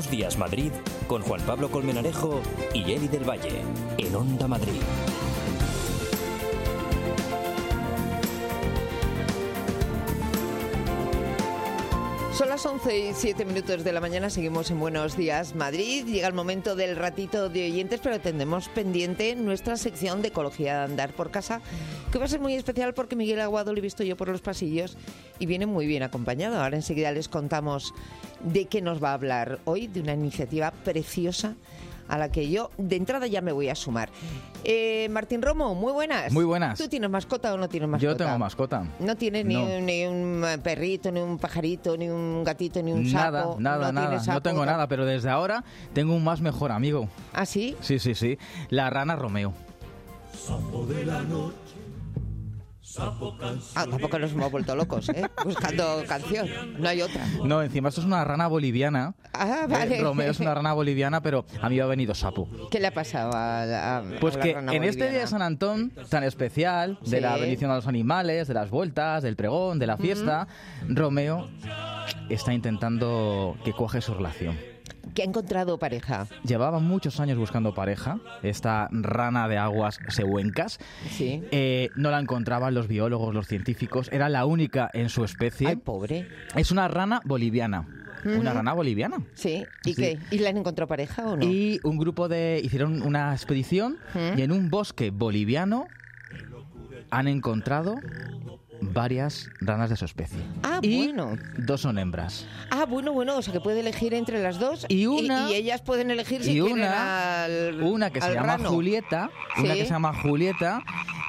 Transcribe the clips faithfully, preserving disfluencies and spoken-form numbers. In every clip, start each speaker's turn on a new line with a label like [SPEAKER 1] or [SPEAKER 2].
[SPEAKER 1] Buenos Días Madrid con Juan Pablo Colmenarejo y Eli del Valle en Onda Madrid.
[SPEAKER 2] Son las once y siete minutos de la mañana, seguimos en Buenos Días Madrid. Llega el momento del ratito de oyentes, pero tendremos pendiente nuestra sección de ecología de andar por casa, que va a ser muy especial porque Miguel Aguado lo he visto yo por los pasillos y viene muy bien acompañado. Ahora enseguida les contamos de qué nos va a hablar hoy, de una iniciativa preciosa a la que yo de entrada ya me voy a sumar. Eh, Martín Romo, muy buenas.
[SPEAKER 3] Muy buenas.
[SPEAKER 2] ¿Tú tienes mascota o no tienes mascota?
[SPEAKER 3] Yo tengo mascota.
[SPEAKER 2] ¿No tienes ni,
[SPEAKER 3] no.
[SPEAKER 2] un, ni un perrito, ni un pajarito, ni un gatito, ni un
[SPEAKER 3] nada,
[SPEAKER 2] sapo?
[SPEAKER 3] Nada,
[SPEAKER 2] ¿No
[SPEAKER 3] nada,
[SPEAKER 2] sapo?
[SPEAKER 3] no tengo nada, pero desde ahora tengo un más mejor amigo.
[SPEAKER 2] ¿Ah, sí?
[SPEAKER 3] Sí, sí, sí. La rana Romeo.
[SPEAKER 4] Sapo de la noche.
[SPEAKER 2] Ah, tampoco nos hemos vuelto locos, ¿eh? Buscando canción, no hay otra.
[SPEAKER 3] No, encima esto es una rana boliviana.
[SPEAKER 2] Ah, vale.
[SPEAKER 3] Eh, Romeo es una rana boliviana, pero a mí me ha venido sapo.
[SPEAKER 2] ¿Qué le ha pasado a, a, a
[SPEAKER 3] Pues
[SPEAKER 2] la
[SPEAKER 3] que
[SPEAKER 2] rana
[SPEAKER 3] en
[SPEAKER 2] boliviana?
[SPEAKER 3] este día de San Antón tan especial, de
[SPEAKER 2] Sí.
[SPEAKER 3] la bendición a los animales, de las vueltas, del pregón, de la fiesta, uh-huh. Romeo está intentando que cuaje su relación.
[SPEAKER 2] ¿Que ha encontrado pareja?
[SPEAKER 3] Llevaba muchos años buscando pareja, esta rana de aguas sehuencas.
[SPEAKER 2] Sí.
[SPEAKER 3] Eh, no la encontraban los biólogos, los científicos. Era la única en su especie.
[SPEAKER 2] Ay, pobre.
[SPEAKER 3] Es una rana boliviana.
[SPEAKER 2] Uh-huh.
[SPEAKER 3] Una rana boliviana.
[SPEAKER 2] Sí. ¿Y
[SPEAKER 3] sí.
[SPEAKER 2] qué? ¿Y le han encontrado pareja o no?
[SPEAKER 3] Y un grupo de... Hicieron una expedición uh-huh. y en un bosque boliviano han encontrado varias ranas de su especie.
[SPEAKER 2] Ah,
[SPEAKER 3] y
[SPEAKER 2] bueno.
[SPEAKER 3] Dos son hembras.
[SPEAKER 2] Ah, bueno, bueno, o sea que puede elegir entre las dos.
[SPEAKER 3] Y una...
[SPEAKER 2] Y, y ellas pueden elegir si
[SPEAKER 3] y
[SPEAKER 2] quieren
[SPEAKER 3] una,
[SPEAKER 2] al
[SPEAKER 3] una que
[SPEAKER 2] al
[SPEAKER 3] se llama
[SPEAKER 2] rano.
[SPEAKER 3] Julieta.
[SPEAKER 2] ¿Sí?
[SPEAKER 3] Una que se llama Julieta.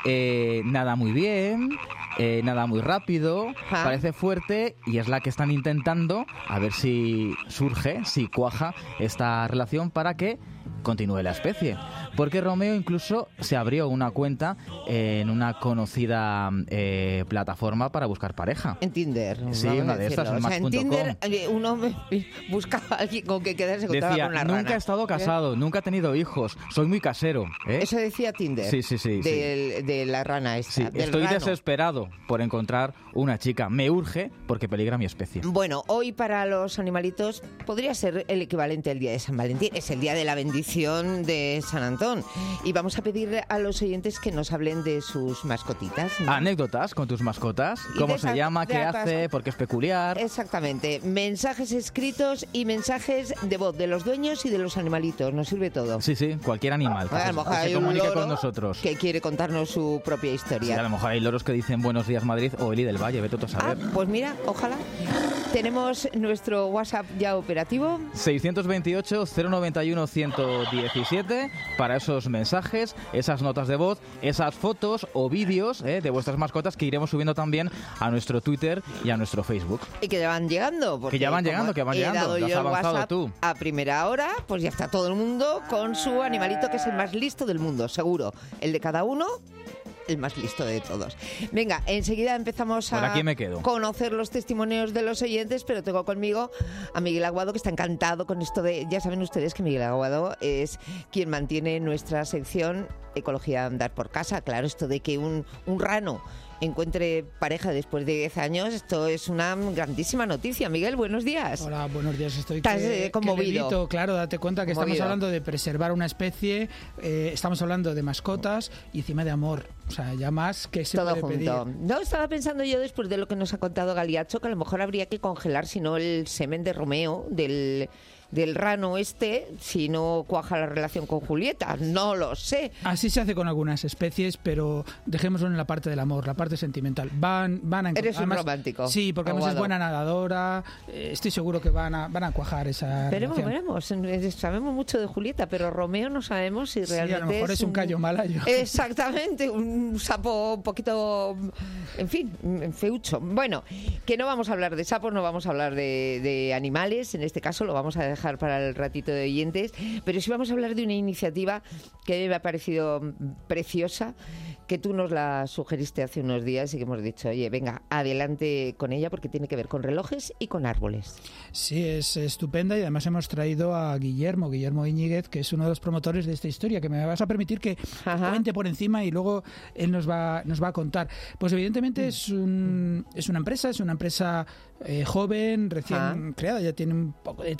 [SPEAKER 3] Eh, nada muy bien. Eh, nada muy rápido.
[SPEAKER 2] Ah.
[SPEAKER 3] Parece fuerte. Y es la que están intentando a ver si surge, si cuaja esta relación para que continúe la especie. Porque Romeo incluso se abrió una cuenta en una conocida eh, plataforma para buscar pareja.
[SPEAKER 2] En Tinder.
[SPEAKER 3] Sí, una de estas, en
[SPEAKER 2] o sea, en
[SPEAKER 3] match punto com.
[SPEAKER 2] Tinder eh, uno busca a alguien con que quedarse con
[SPEAKER 3] Decía,
[SPEAKER 2] una rana.
[SPEAKER 3] nunca he estado casado, ¿Eh? nunca he tenido hijos, soy muy casero. ¿eh?
[SPEAKER 2] Eso decía Tinder.
[SPEAKER 3] Sí, sí, sí.
[SPEAKER 2] Del,
[SPEAKER 3] sí.
[SPEAKER 2] De la rana esta,
[SPEAKER 3] Sí,
[SPEAKER 2] del
[SPEAKER 3] estoy
[SPEAKER 2] rano.
[SPEAKER 3] desesperado por encontrar una chica. Me urge porque peligra mi especie.
[SPEAKER 2] Bueno, hoy para los animalitos podría ser el equivalente al día de San Valentín. Es el día de la bendición de San Antón. Y vamos a pedirle a los oyentes que nos hablen de sus mascotitas, ¿no?
[SPEAKER 3] Anécdotas con tus mascotas. ¿Cómo se llama? ¿Qué hace? ¿Por qué es peculiar?
[SPEAKER 2] Exactamente. Mensajes escritos y mensajes de voz de los dueños y de los animalitos. Nos sirve todo.
[SPEAKER 3] Sí, sí. Cualquier animal que,
[SPEAKER 2] a lo mejor
[SPEAKER 3] se, que
[SPEAKER 2] hay
[SPEAKER 3] se
[SPEAKER 2] un
[SPEAKER 3] comunique
[SPEAKER 2] loro
[SPEAKER 3] con nosotros.
[SPEAKER 2] Que quiere contarnos su propia historia.
[SPEAKER 3] Sí, a lo mejor hay loros que dicen Buenos Días Madrid o Eli del Valle. Vete tú a saber.
[SPEAKER 2] Ah, pues mira, ojalá. Tenemos nuestro WhatsApp ya operativo.
[SPEAKER 3] seiscientos veintiocho, cero noventa y uno, ciento diecisiete para esos mensajes, esas notas de voz, esas fotos o vídeos eh, de vuestras mascotas que iremos subiendo también a nuestro Twitter y a nuestro Facebook.
[SPEAKER 2] Y que ya van llegando.
[SPEAKER 3] Que ya van llegando, que van
[SPEAKER 2] he
[SPEAKER 3] llegando.
[SPEAKER 2] Dado
[SPEAKER 3] Lo has
[SPEAKER 2] yo el
[SPEAKER 3] avanzado
[SPEAKER 2] WhatsApp
[SPEAKER 3] tú.
[SPEAKER 2] A primera hora, pues ya está todo el mundo con su animalito que es el más listo del mundo, seguro. El de cada uno, el más listo de todos. Venga, enseguida empezamos a
[SPEAKER 3] Por aquí me quedo.
[SPEAKER 2] conocer los testimonios de los oyentes, pero tengo conmigo a Miguel Aguado, que está encantado con esto de... Ya saben ustedes que Miguel Aguado es quien mantiene nuestra sección Ecología de Andar por Casa. Claro, esto de que un, un rano encuentre pareja después de diez años, esto es una grandísima noticia. Miguel, buenos días.
[SPEAKER 5] Hola, buenos días. Estoy
[SPEAKER 2] Estás
[SPEAKER 5] que,
[SPEAKER 2] eh, conmovido.
[SPEAKER 5] Que levito, claro, date cuenta que
[SPEAKER 2] Conmovido.
[SPEAKER 5] Estamos hablando de preservar una especie, eh, estamos hablando de mascotas y encima de amor. O sea, ya más que se
[SPEAKER 2] todo
[SPEAKER 5] puede
[SPEAKER 2] junto.
[SPEAKER 5] pedir.
[SPEAKER 2] No, estaba pensando yo después de lo que nos ha contado Galiacho, que a lo mejor habría que congelar, si no, el semen de Romeo, del... del rano este, si no cuaja la relación con Julieta, no lo sé.
[SPEAKER 5] Así se hace con algunas especies, pero dejémoslo en la parte del amor, la parte sentimental. Van, van a
[SPEAKER 2] Eres un
[SPEAKER 5] además,
[SPEAKER 2] romántico.
[SPEAKER 5] Sí, porque además
[SPEAKER 2] Aguado.
[SPEAKER 5] es buena nadadora. Eh, estoy seguro que van a, van a cuajar esa
[SPEAKER 2] Veremos,
[SPEAKER 5] relación.
[SPEAKER 2] veremos. Sabemos mucho de Julieta, pero Romeo no sabemos si
[SPEAKER 5] Sí,
[SPEAKER 2] realmente
[SPEAKER 5] a lo mejor es un callo malayo.
[SPEAKER 2] Exactamente, un sapo un poquito, en fin, feucho. Bueno, que no vamos a hablar de sapos, no vamos a hablar de, de animales, en este caso lo vamos a dejar para el ratito de oyentes, pero sí vamos a hablar de una iniciativa que me ha parecido preciosa, que tú nos la sugeriste hace unos días y que hemos dicho, oye, venga, adelante con ella porque tiene que ver con relojes y con árboles.
[SPEAKER 5] Sí, es estupenda y además hemos traído a Guillermo, Guillermo Iñiguez, que es uno de los promotores de esta historia, que me vas a permitir que
[SPEAKER 2] Ajá.
[SPEAKER 5] cuente por encima y luego él nos va, nos va a contar. Pues evidentemente es, un, es una empresa, es una empresa eh, joven, recién
[SPEAKER 2] Ah.
[SPEAKER 5] creada, ya tiene un poco de tiempo, que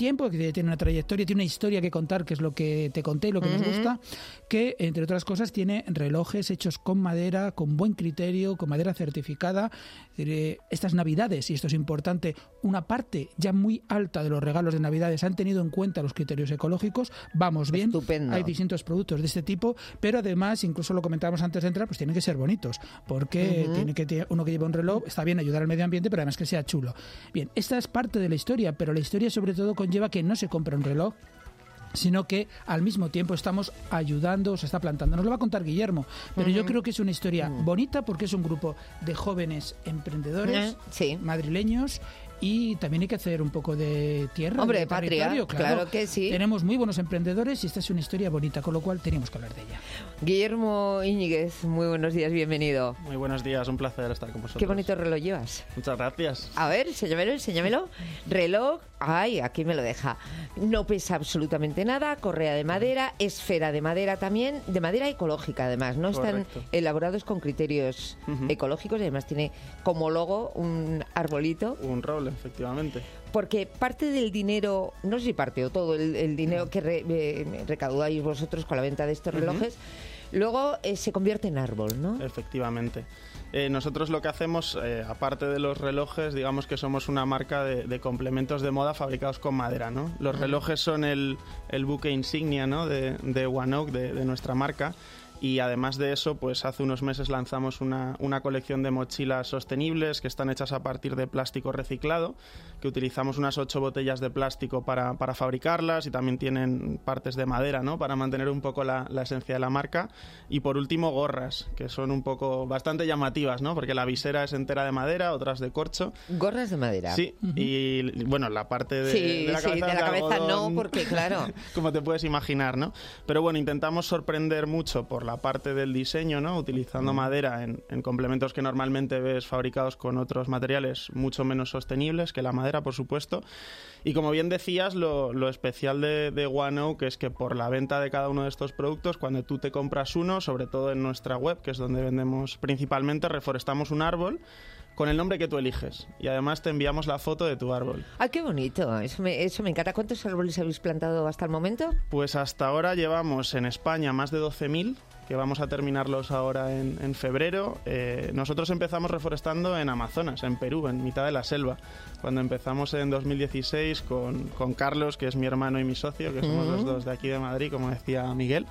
[SPEAKER 5] eh, tiene una trayectoria, tiene una historia que contar, que es lo que te conté y lo que uh-huh. nos gusta, que entre otras cosas tiene relojes hechos con madera, con buen criterio, con madera certificada. Eh, estas Navidades, y esto es importante, una parte ya muy alta de los regalos de Navidades han tenido en cuenta los criterios ecológicos. Vamos bien,
[SPEAKER 2] estupendo. Hay
[SPEAKER 5] distintos productos de este tipo, pero además, incluso lo comentábamos antes de entrar, pues tienen que ser bonitos, porque uh-huh. tiene que uno que lleva un reloj, está bien ayudar al medio ambiente, pero además que sea chulo. Bien, esta es parte de la historia, pero la historia sobre todo conlleva que no se compra un reloj, sino que al mismo tiempo estamos ayudando, se está plantando. Nos lo va a contar Guillermo, pero uh-huh. yo creo que es una historia uh-huh. bonita porque es un grupo de jóvenes emprendedores uh-huh. sí. madrileños. Y también hay que hacer un poco de tierra.
[SPEAKER 2] Hombre,
[SPEAKER 5] de
[SPEAKER 2] patria, claro, claro que sí.
[SPEAKER 5] Tenemos muy buenos emprendedores y esta es una historia bonita, con lo cual teníamos que hablar de ella.
[SPEAKER 2] Guillermo Íñiguez, muy buenos días, bienvenido.
[SPEAKER 6] Muy buenos días, un placer estar con vosotros.
[SPEAKER 2] Qué bonito reloj llevas.
[SPEAKER 6] Muchas gracias.
[SPEAKER 2] A ver, enséñamelo, enséñamelo. Reloj, ay, aquí me lo deja. No pesa absolutamente nada, correa de madera, esfera de madera también, de madera ecológica además, ¿no? Correcto. Están elaborados con criterios uh-huh. ecológicos y además tiene como logo un arbolito.
[SPEAKER 6] Un roble, efectivamente.
[SPEAKER 2] Porque parte del dinero, no sé si parte o todo el, el dinero que re, eh, recaudáis vosotros con la venta de estos relojes, uh-huh. luego eh, se convierte en árbol, ¿no?
[SPEAKER 6] Efectivamente. Eh, nosotros lo que hacemos, eh, aparte de los relojes, digamos que somos una marca de, de complementos de moda fabricados con madera, ¿no? Los uh-huh. relojes son el, el buque insignia, ¿no? de, de OneOak, de, de nuestra marca. Y además de eso, pues hace unos meses lanzamos una, una colección de mochilas sostenibles que están hechas a partir de plástico reciclado, que utilizamos unas ocho botellas de plástico para, para fabricarlas y también tienen partes de madera, ¿no? Para mantener un poco la, la esencia de la marca. Y por último, gorras, que son un poco bastante llamativas, ¿no? Porque la visera es entera de madera, otras de corcho.
[SPEAKER 2] ¿Gorras de madera?
[SPEAKER 6] Sí, uh-huh. y bueno, la parte de,
[SPEAKER 2] sí,
[SPEAKER 6] de la cabeza,
[SPEAKER 2] sí, de la
[SPEAKER 6] de
[SPEAKER 2] cabeza
[SPEAKER 6] algodón,
[SPEAKER 2] no, porque claro.
[SPEAKER 6] Como te puedes imaginar, ¿no? Pero bueno, intentamos sorprender mucho por la la parte del diseño, ¿no? Utilizando madera en, en complementos que normalmente ves fabricados con otros materiales mucho menos sostenibles que la madera, por supuesto. Y como bien decías, lo, lo especial de, de OneOak es que por la venta de cada uno de estos productos, cuando tú te compras uno, sobre todo en nuestra web, que es donde vendemos principalmente, reforestamos un árbol con el nombre que tú eliges. Y además te enviamos la foto de tu árbol.
[SPEAKER 2] ¡Ah, qué bonito! Eso me, eso me encanta. ¿Cuántos árboles habéis plantado hasta el momento?
[SPEAKER 6] Pues hasta ahora llevamos en España más de doce mil, que vamos a terminarlos ahora en, en febrero. Eh, nosotros empezamos reforestando en Amazonas, en Perú, en mitad de la selva. Cuando empezamos en dos mil dieciséis con, con Carlos, que es mi hermano y mi socio, que somos uh-huh. los dos de aquí de Madrid, como decía Miguel.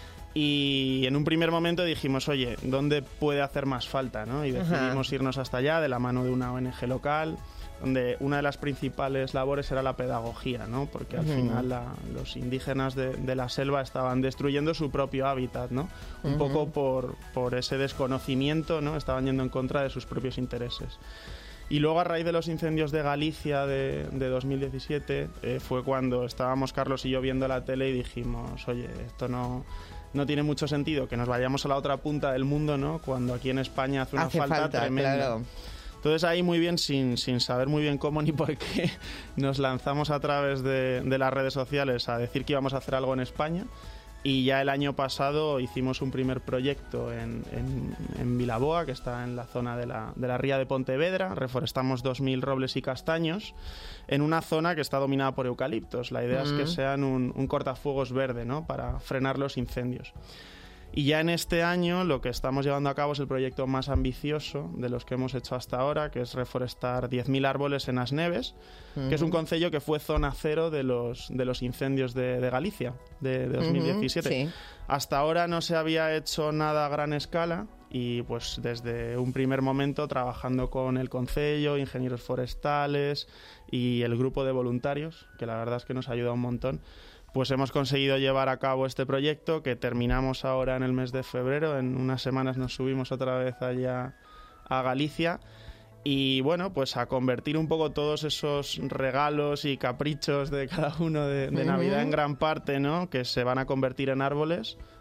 [SPEAKER 6] Y en un primer momento dijimos, oye, ¿dónde puede hacer más falta, ¿no? Y decidimos uh-huh. irnos hasta allá de la mano de una O N G local, donde una de las principales labores era la pedagogía, ¿no? Porque al uh-huh. final la, los indígenas de, de la selva estaban destruyendo su propio hábitat, ¿no? Un uh-huh. poco por, por ese desconocimiento, ¿no? Estaban yendo en contra de sus propios intereses. Y luego, a raíz de los incendios de Galicia de, de dos mil diecisiete, eh, fue cuando estábamos Carlos y yo viendo la tele y dijimos, oye, esto no... No tiene mucho sentido que nos vayamos a la otra punta del mundo, ¿no? Cuando aquí en España hace una
[SPEAKER 2] hace
[SPEAKER 6] falta,
[SPEAKER 2] falta
[SPEAKER 6] tremenda.
[SPEAKER 2] Claro.
[SPEAKER 6] Entonces ahí muy bien, sin, sin saber muy bien cómo ni por qué, nos lanzamos a través de, de las redes sociales a decir que íbamos a hacer algo en España. Y ya el año pasado hicimos un primer proyecto en, en, en Vilaboa, que está en la zona de la, de la ría de Pontevedra. Reforestamos dos mil robles y castaños en una zona que está dominada por eucaliptos. La idea uh-huh. es que sean un, un cortafuegos verde, ¿no? Para frenar los incendios. Y ya en este año lo que estamos llevando a cabo es el proyecto más ambicioso de los que hemos hecho hasta ahora, que es reforestar diez mil árboles en As Neves, uh-huh. que es un concello que fue zona cero de los, de los incendios de, de Galicia, de, de dos mil diecisiete. Uh-huh, sí. Hasta ahora no se había hecho nada a gran escala y pues desde un primer momento trabajando con el concello, ingenieros forestales y el grupo de voluntarios, que la verdad es que nos ayuda un montón, pues hemos conseguido llevar a cabo este proyecto que terminamos ahora en el mes de febrero. En unas semanas nos subimos otra vez allá a Galicia y bueno, pues a convertir un poco todos esos regalos y caprichos de cada uno de, de Navidad en gran parte, ¿no? Que se van a convertir en árboles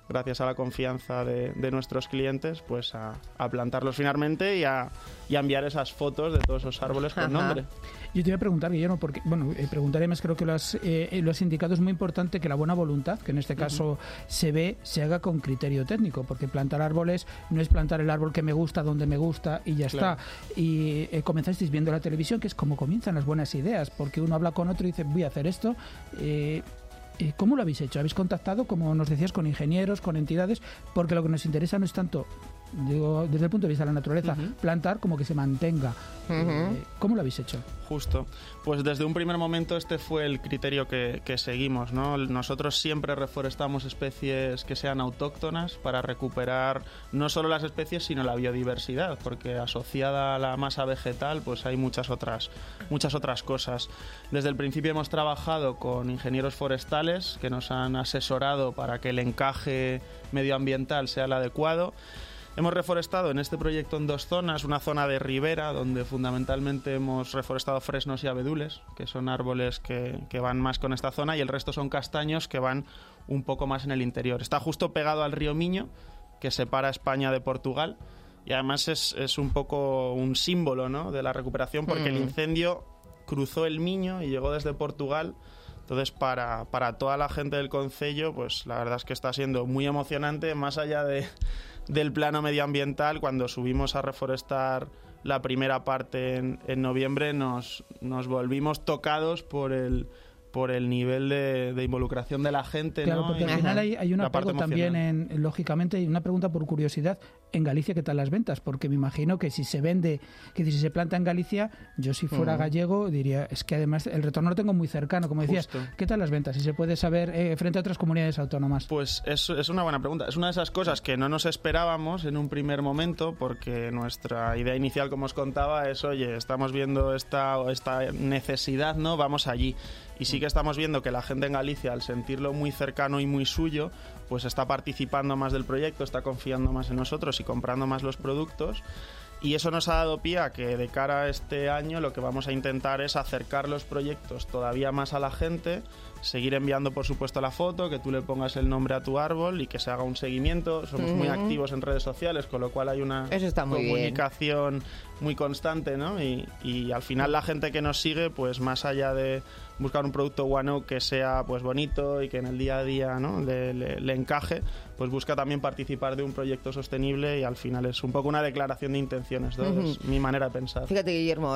[SPEAKER 6] gracias a la confianza de, de nuestros clientes, pues a, a plantarlos finalmente y a, y a enviar esas fotos de todos esos árboles con nombre.
[SPEAKER 5] Yo te iba a preguntar, Guillermo, porque, bueno, eh, preguntaré más, creo que lo has, eh, lo has indicado, es muy importante que la buena voluntad, que en este caso uh-huh. se ve, se haga con criterio técnico, porque plantar árboles no es plantar el árbol que me gusta, donde me gusta y ya claro. está. Y eh, comenzasteis viendo la televisión, que es como comienzan las buenas ideas, porque uno habla con otro y dice, voy a hacer esto. Eh, ¿Cómo lo habéis hecho? ¿Habéis contactado, como nos decías, con ingenieros, con entidades? Porque lo que nos interesa no es tanto, digo, desde el punto de vista de la naturaleza, uh-huh. plantar como que se mantenga. Uh-huh. Eh, ¿Cómo lo habéis hecho?
[SPEAKER 6] Justo. Pues desde un primer momento este fue el criterio que, que seguimos, ¿no? Nosotros siempre reforestamos especies que sean autóctonas para recuperar no solo las especies, sino la biodiversidad, porque asociada a la masa vegetal pues hay muchas otras, muchas otras cosas. Desde el principio hemos trabajado con ingenieros forestales que nos han asesorado para que el encaje medioambiental sea el adecuado. Hemos reforestado en este proyecto en dos zonas, una zona de ribera donde fundamentalmente hemos reforestado fresnos y abedules, que son árboles que, que van más con esta zona, y el resto son castaños que van un poco más en el interior. Está justo pegado al río Miño, que separa España de Portugal, y además es, es un poco un símbolo, ¿no?, de la recuperación, porque mm. el incendio cruzó el Miño y llegó desde Portugal. Entonces, para, para toda la gente del concello, pues la verdad es que está siendo muy emocionante, más allá de, del plano medioambiental. Cuando subimos a reforestar la primera parte en, en noviembre, nos, nos volvimos tocados por el... por el nivel de, de involucración de la gente,
[SPEAKER 5] claro,
[SPEAKER 6] ¿no?
[SPEAKER 5] Porque al final hay, hay un apego también, en, lógicamente, y una pregunta por curiosidad, en Galicia, ¿qué tal las ventas? Porque me imagino que si se vende, que si se planta en Galicia, yo si fuera uh-huh. gallego diría, es que además el retorno lo tengo muy cercano, como decías. Justo. ¿Qué tal las ventas? Si se puede saber eh, frente a otras comunidades autónomas.
[SPEAKER 6] Pues es, es una buena pregunta. Es una de esas cosas que no nos esperábamos en un primer momento, porque nuestra idea inicial, como os contaba, es, oye, estamos viendo esta, esta necesidad, ¿no? Vamos allí. Y sí que estamos viendo que la gente en Galicia, al sentirlo muy cercano y muy suyo, pues está participando más del proyecto, está confiando más en nosotros y comprando más los productos. Y eso nos ha dado pie a que de cara a este año lo que vamos a intentar es acercar los proyectos todavía más a la gente, seguir enviando por supuesto la foto, que tú le pongas el nombre a tu árbol y que se haga un seguimiento. Somos uh-huh. muy activos en redes sociales, con lo cual hay una
[SPEAKER 2] eso está muy
[SPEAKER 6] comunicación
[SPEAKER 2] bien.
[SPEAKER 6] muy constante, ¿no? Y, y al final la gente que nos sigue, pues más allá de buscar un producto OneOak que sea pues bonito y que en el día a día, ¿no?, le, le, le encaje, pues busca también participar de un proyecto sostenible, y al final es un poco una declaración de intenciones, ¿no? Uh-huh. Es mi manera de pensar.
[SPEAKER 2] Fíjate, Guillermo,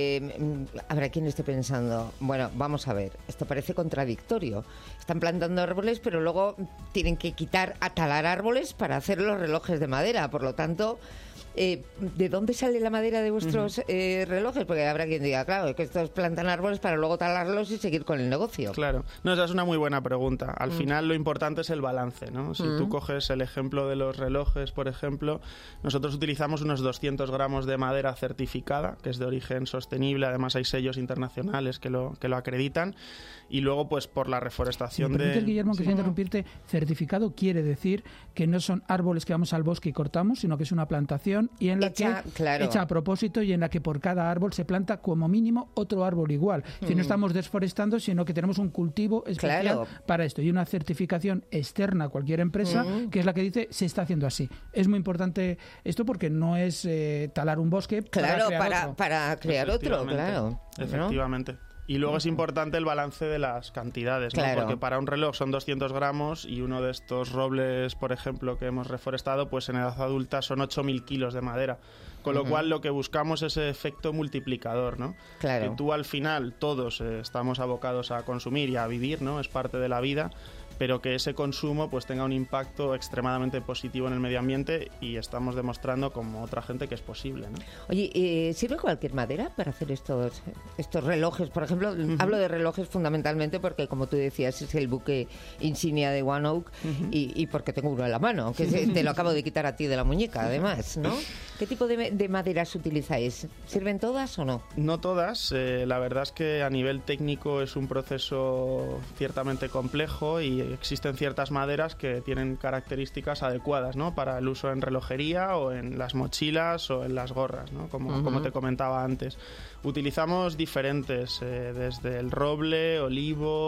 [SPEAKER 2] eh, habrá quien esté pensando, bueno, vamos a ver, esto parece contradictorio. Están plantando árboles, pero luego tienen que quitar, atalar árboles para hacer los relojes de madera, por lo tanto... Eh, ¿de dónde sale la madera de vuestros uh-huh. eh, relojes? Porque habrá quien diga, claro, que estos plantan árboles para luego talarlos y seguir con el negocio.
[SPEAKER 6] Claro, no, esa es una muy buena pregunta. Al uh-huh. final lo importante es el balance, ¿no? Si uh-huh. tú coges el ejemplo de los relojes, por ejemplo, nosotros utilizamos unos doscientos gramos de madera certificada, que es de origen sostenible, además hay sellos internacionales que lo, que lo acreditan, y luego pues por la reforestación
[SPEAKER 5] si me permites,
[SPEAKER 6] de...
[SPEAKER 5] Guillermo, que
[SPEAKER 6] sí.
[SPEAKER 5] sea interrumpirte, certificado quiere decir que no son árboles que vamos al bosque y cortamos, sino que es una plantación y en la
[SPEAKER 2] hecha,
[SPEAKER 5] que
[SPEAKER 2] claro.
[SPEAKER 5] hecha a propósito, y en la que por cada árbol se planta como mínimo otro árbol igual. Mm. Si no estamos desforestando, sino que tenemos un cultivo especial claro. para esto, y una certificación externa a cualquier empresa mm. que es la que dice se está haciendo así. Es muy importante esto porque no es eh, talar un bosque
[SPEAKER 2] claro,
[SPEAKER 5] para crear
[SPEAKER 2] para,
[SPEAKER 5] otro.
[SPEAKER 2] Para crear otro, claro.
[SPEAKER 6] Efectivamente. ¿No? Y luego es importante el balance de las cantidades, ¿no?
[SPEAKER 2] Claro.
[SPEAKER 6] Porque para un reloj son doscientos gramos y uno de estos robles, por ejemplo, que hemos reforestado, pues en edad adulta son ocho mil kilos de madera. Con lo uh-huh. cual lo que buscamos es ese efecto multiplicador, ¿no?
[SPEAKER 2] Claro.
[SPEAKER 6] Que tú al final todos eh, estamos abocados a consumir y a vivir, ¿no? Es parte de la vida, pero que ese consumo pues tenga un impacto extremadamente positivo en el medio ambiente, y estamos demostrando como otra gente que es posible, ¿no?
[SPEAKER 2] Oye, eh, ¿sirve cualquier madera para hacer estos estos relojes? Por ejemplo, uh-huh. hablo de relojes fundamentalmente porque, como tú decías, es el buque insignia de OneOak uh-huh. y, y porque tengo uno en la mano, que se, te lo acabo de quitar a ti de la muñeca, además, ¿no? ¿Qué tipo de, de maderas utilizáis? ¿Sirven todas o no?
[SPEAKER 6] No todas. Eh, la verdad es que a nivel técnico es un proceso ciertamente complejo y existen ciertas maderas que tienen características adecuadas, ¿no?, para el uso en relojería o en las mochilas o en las gorras, ¿no?, como, uh-huh. como te comentaba antes. Utilizamos diferentes, eh, desde el roble, olivo,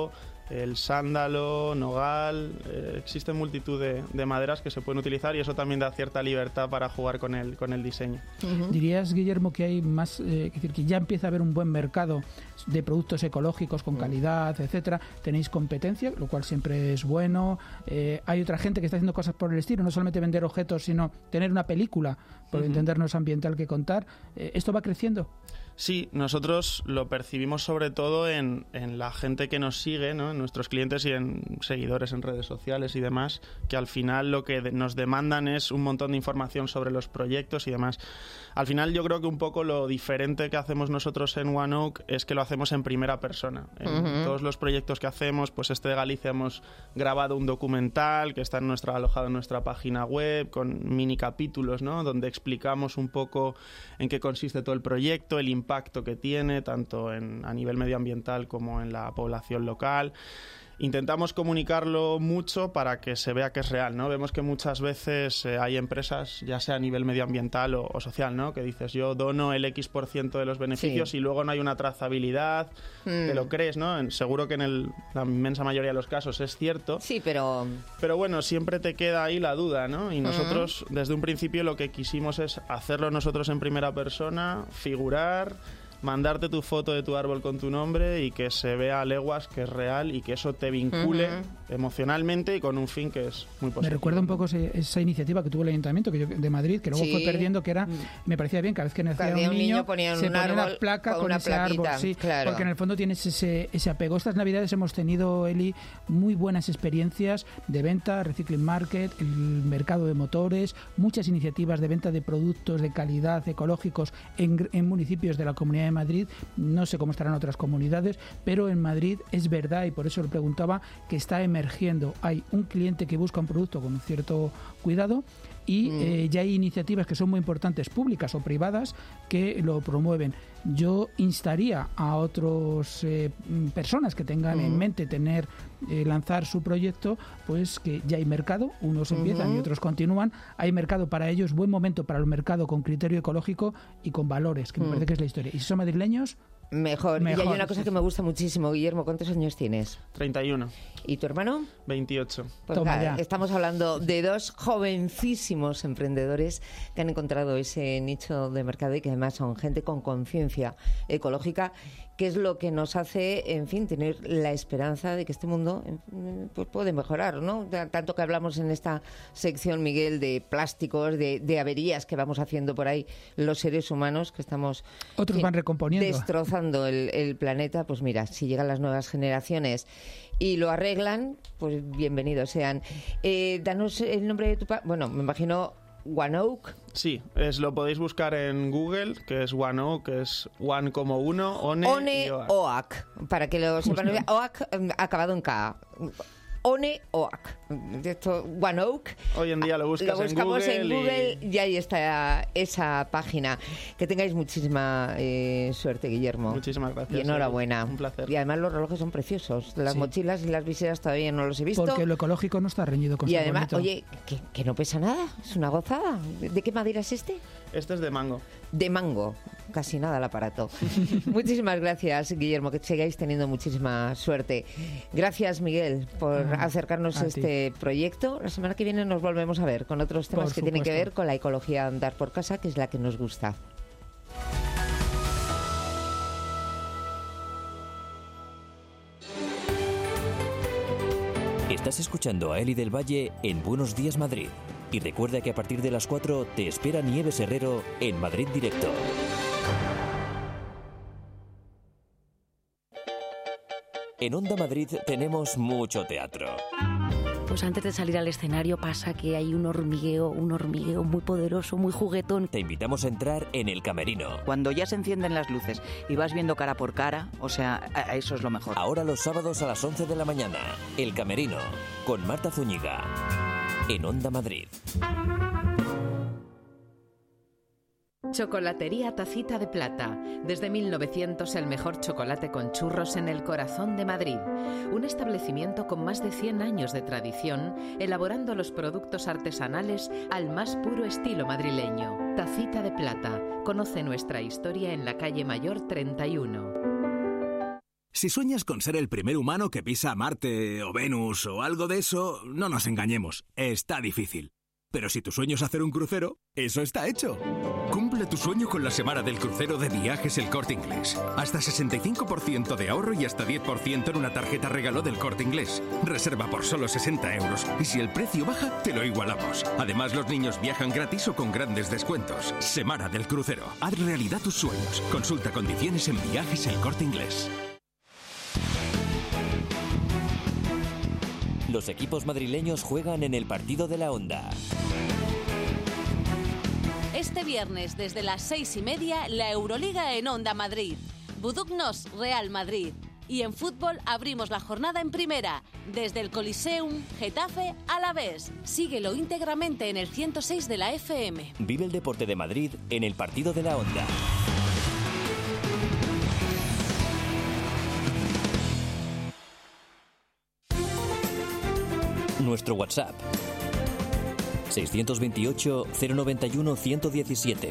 [SPEAKER 6] el sándalo, nogal, eh, existen multitud de, de maderas que se pueden utilizar y eso también da cierta libertad para jugar con el, con el diseño.
[SPEAKER 5] Uh-huh. ¿Dirías, Guillermo, que hay más, eh, es decir, que ya empieza a haber un buen mercado de productos ecológicos con calidad, etcétera? ¿Tenéis competencia, lo cual siempre es bueno? Eh, ¿Hay otra gente que está haciendo cosas por el estilo? No solamente vender objetos, sino tener una película, por uh-huh. entendernos ambiental, que contar. Eh, ¿Esto va creciendo?
[SPEAKER 6] Sí, nosotros lo percibimos sobre todo en, en la gente que nos sigue, ¿no? En nuestros clientes y en seguidores en redes sociales y demás, que al final lo que de, nos demandan es un montón de información sobre los proyectos y demás. Al final yo creo que un poco lo diferente que hacemos nosotros en OneOak es que lo hacemos en primera persona. En uh-huh. todos los proyectos que hacemos, pues este de Galicia hemos grabado un documental que está en nuestra, alojado en nuestra página web con mini capítulos, ¿no? Donde explicamos un poco en qué consiste todo el proyecto, el impacto que tiene, tanto en, a nivel medioambiental como en la población local. Intentamos comunicarlo mucho para que se vea que es real, ¿no? Vemos que muchas veces eh, hay empresas, ya sea a nivel medioambiental o, o social, ¿no? Que dices, yo dono el X por ciento de los beneficios sí. y luego no hay una trazabilidad, mm. te lo crees, ¿no? Seguro que en el, la inmensa mayoría de los casos es cierto.
[SPEAKER 2] Sí, pero...
[SPEAKER 6] Pero bueno, siempre te queda ahí la duda, ¿no? Y nosotros, mm. desde un principio, lo que quisimos es hacerlo nosotros en primera persona, figurar, mandarte tu foto de tu árbol con tu nombre y que se vea a leguas que es real y que eso te vincule uh-huh. emocionalmente y con un fin que es muy positivo.
[SPEAKER 5] Me recuerda un poco ese, esa iniciativa que tuvo el Ayuntamiento que yo, de Madrid, que luego sí. fue perdiendo, que era, me parecía bien, cada vez que nacía un, un niño,
[SPEAKER 2] ponía
[SPEAKER 5] se
[SPEAKER 2] un
[SPEAKER 5] ponía
[SPEAKER 2] árbol
[SPEAKER 5] una placa con,
[SPEAKER 2] una
[SPEAKER 5] ese
[SPEAKER 2] plaquita,
[SPEAKER 5] árbol, sí,
[SPEAKER 2] claro.
[SPEAKER 5] porque en el fondo tienes ese, ese apego. Estas Navidades hemos tenido, Eli, muy buenas experiencias de venta, Recycling Market, el mercado de motores, muchas iniciativas de venta de productos de calidad ecológicos en, en municipios de la Comunidad de Madrid. No sé cómo estarán otras comunidades, pero en Madrid es verdad, y por eso le preguntaba, que está emergiendo. Hay un cliente que busca un producto con un cierto cuidado y mm. eh, ya hay iniciativas que son muy importantes, públicas o privadas, que lo promueven. Yo instaría a otras eh, personas que tengan mm. en mente tener eh, lanzar su proyecto, pues que ya hay mercado, unos empiezan uh-huh. y otros continúan, hay mercado para ellos, buen momento para el mercado con criterio ecológico y con valores, que me mm. parece que es la historia. Y si son madrileños,
[SPEAKER 2] Mejor.
[SPEAKER 5] Mejor.
[SPEAKER 2] Y hay una cosa que me gusta muchísimo, Guillermo. ¿Cuántos años tienes?
[SPEAKER 6] treinta y uno.
[SPEAKER 2] ¿Y tu hermano?
[SPEAKER 6] veintiocho.
[SPEAKER 2] Pues
[SPEAKER 5] Toma
[SPEAKER 2] nada,
[SPEAKER 5] ya.
[SPEAKER 2] Estamos hablando de dos jovencísimos emprendedores que han encontrado ese nicho de mercado y que además son gente con conciencia ecológica, que es lo que nos hace, en fin, tener la esperanza de que este mundo pues, puede mejorar, ¿no? Tanto que hablamos en esta sección, Miguel, de plásticos, de, de averías que vamos haciendo por ahí los seres humanos, que estamos
[SPEAKER 5] otros
[SPEAKER 2] fin,
[SPEAKER 5] van recomponiendo,
[SPEAKER 2] destrozando el, el planeta. Pues mira, si llegan las nuevas generaciones y lo arreglan, pues bienvenidos sean. Eh, danos el nombre de tu... Pa- bueno, me imagino... OneOak.
[SPEAKER 6] Sí, es, lo podéis buscar en Google, que es OneOak, que es One como uno, One,
[SPEAKER 2] One
[SPEAKER 6] y Oak.
[SPEAKER 2] Oak, para que lo sepan. Oak acabado en K. One Oak. Esto, OneOak.
[SPEAKER 6] Hoy en día lo buscas
[SPEAKER 2] lo buscamos
[SPEAKER 6] en Google,
[SPEAKER 2] en Google
[SPEAKER 6] y...
[SPEAKER 2] y ahí está esa página. Que tengáis muchísima eh, suerte, Guillermo.
[SPEAKER 6] Muchísimas gracias.
[SPEAKER 2] Y enhorabuena.
[SPEAKER 6] Un placer.
[SPEAKER 2] Y además los relojes son preciosos. Las sí. mochilas y las viseras todavía no los he visto.
[SPEAKER 5] Porque lo ecológico no está reñido con
[SPEAKER 2] y
[SPEAKER 5] su
[SPEAKER 2] además,
[SPEAKER 5] bonito.
[SPEAKER 2] oye, que, que no pesa nada. Es una gozada. ¿De qué madera es este?
[SPEAKER 6] Este es de mango.
[SPEAKER 2] De mango. Casi nada el aparato. Muchísimas gracias, Guillermo, que sigáis teniendo muchísima suerte. Gracias, Miguel, por ah, acercarnos a este ti. proyecto. La semana que viene nos volvemos a ver con otros temas por que supuesto. tienen que ver con la ecología andar por casa, que es la que nos gusta.
[SPEAKER 1] Estás escuchando a Eli del Valle en Buenos Días Madrid. Y recuerda que a partir de las cuatro te espera Nieves Herrero en Madrid Directo. En Onda Madrid tenemos mucho teatro.
[SPEAKER 7] Pues antes de salir al escenario pasa que hay un hormigueo, un hormigueo muy poderoso, muy juguetón.
[SPEAKER 1] Te invitamos a entrar en El Camerino.
[SPEAKER 8] Cuando ya se encienden las luces y vas viendo cara por cara, o sea, a eso es lo mejor.
[SPEAKER 1] Ahora los sábados a las once de la mañana, El Camerino, con Marta Zúñiga, en Onda Madrid.
[SPEAKER 9] Chocolatería Tacita de Plata. Desde mil novecientos el mejor chocolate con churros en el corazón de Madrid. Un establecimiento con más de cien años de tradición, elaborando los productos artesanales al más puro estilo madrileño. Tacita de Plata. Conoce nuestra historia en la calle Mayor treinta y uno.
[SPEAKER 10] Si sueñas con ser el primer humano que pisa Marte o Venus o algo de eso, no nos engañemos, está difícil. Pero si tu sueño es hacer un crucero, eso está hecho. Cumple tu sueño con la semana del crucero de Viajes El Corte Inglés. Hasta sesenta y cinco por ciento de ahorro y hasta diez por ciento en una tarjeta regalo del Corte Inglés. Reserva por solo sesenta euros y si el precio baja, te lo igualamos. Además, los niños viajan gratis o con grandes descuentos. Semana del crucero. Haz realidad tus sueños. Consulta condiciones en Viajes El Corte Inglés.
[SPEAKER 1] Los equipos madrileños juegan en el partido de la Onda.
[SPEAKER 11] Este viernes, desde las seis y media, la Euroliga en Onda Madrid. Buduknos, Real Madrid. Y en fútbol abrimos la jornada en primera, desde el Coliseum, Getafe, Alavés. Síguelo íntegramente en el ciento seis de la F M.
[SPEAKER 1] Vive el deporte de Madrid en el partido de la Onda. Nuestro WhatsApp seiscientos veintiocho, cero noventa y uno, ciento diecisiete.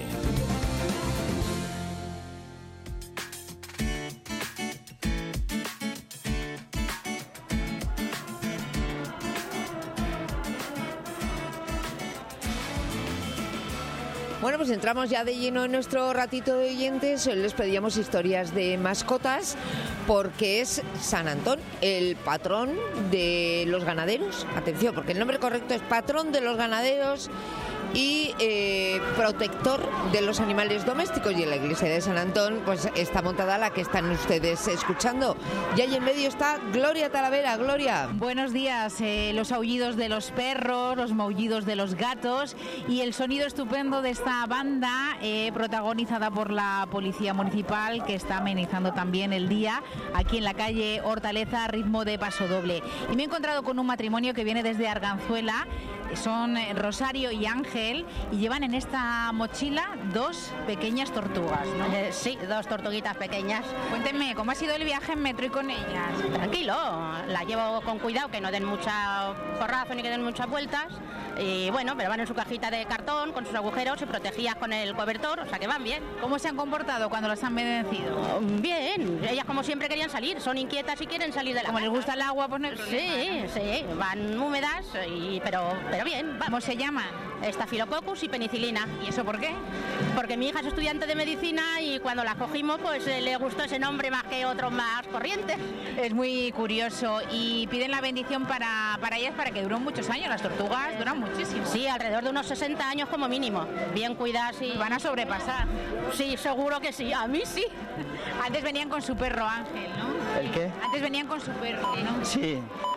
[SPEAKER 2] Bueno, pues entramos ya de lleno en nuestro ratito de oyentes. Hoy les pedíamos historias de mascotas porque es San Antón, el patrón de los ganaderos. Atención, porque el nombre correcto es patrón de los ganaderos y eh, protector de los animales domésticos. Y en la iglesia de San Antón pues está montada la que están ustedes escuchando. Y ahí en medio está Gloria Talavera. Gloria.
[SPEAKER 12] Buenos días. Eh, los aullidos de los perros, los maullidos de los gatos y el sonido estupendo de esta banda eh, protagonizada por la Policía Municipal, que está amenizando también el día aquí en la calle Hortaleza a ritmo de pasodoble. Y me he encontrado con un matrimonio que viene desde Arganzuela. Son Rosario y Ángel y llevan en esta mochila dos pequeñas tortugas, ¿no?
[SPEAKER 13] Eh, sí, dos tortuguitas pequeñas.
[SPEAKER 12] Cuéntenme, ¿cómo ha sido el viaje en metro y con ellas?
[SPEAKER 13] Tranquilo, la llevo con cuidado, que no den mucha porrazo ni que den muchas vueltas. Y bueno, pero van en su cajita de cartón, con sus agujeros y protegidas con el cobertor, o sea que van bien.
[SPEAKER 12] ¿Cómo se han comportado cuando las han bendecido?
[SPEAKER 13] Bien, ellas como siempre querían salir, son inquietas y quieren salir de la
[SPEAKER 12] Como
[SPEAKER 13] casa.
[SPEAKER 12] les gusta el agua, pues no hay problema,
[SPEAKER 13] Sí,
[SPEAKER 12] ¿no?
[SPEAKER 13] sí, van húmedas, y, pero, pero bien.
[SPEAKER 12] ¿Cómo se llaman?
[SPEAKER 13] Estafilococcus y penicilina.
[SPEAKER 12] ¿Y eso por qué?
[SPEAKER 13] Porque mi hija es estudiante de medicina y cuando la cogimos pues eh, le gustó ese nombre más que otros más corrientes.
[SPEAKER 12] Es muy curioso y piden la bendición para, para ellas para que duren muchos años. Las tortugas duran muchísimo.
[SPEAKER 13] Sí, alrededor de unos sesenta años como mínimo. Bien cuidadas y...
[SPEAKER 12] Van a sobrepasar.
[SPEAKER 13] Sí, seguro que sí. A mí sí.
[SPEAKER 12] Antes venían con su perro Ángel, ¿no?
[SPEAKER 14] ¿El qué?
[SPEAKER 12] Antes venían con su perro, ¿no?
[SPEAKER 14] Sí.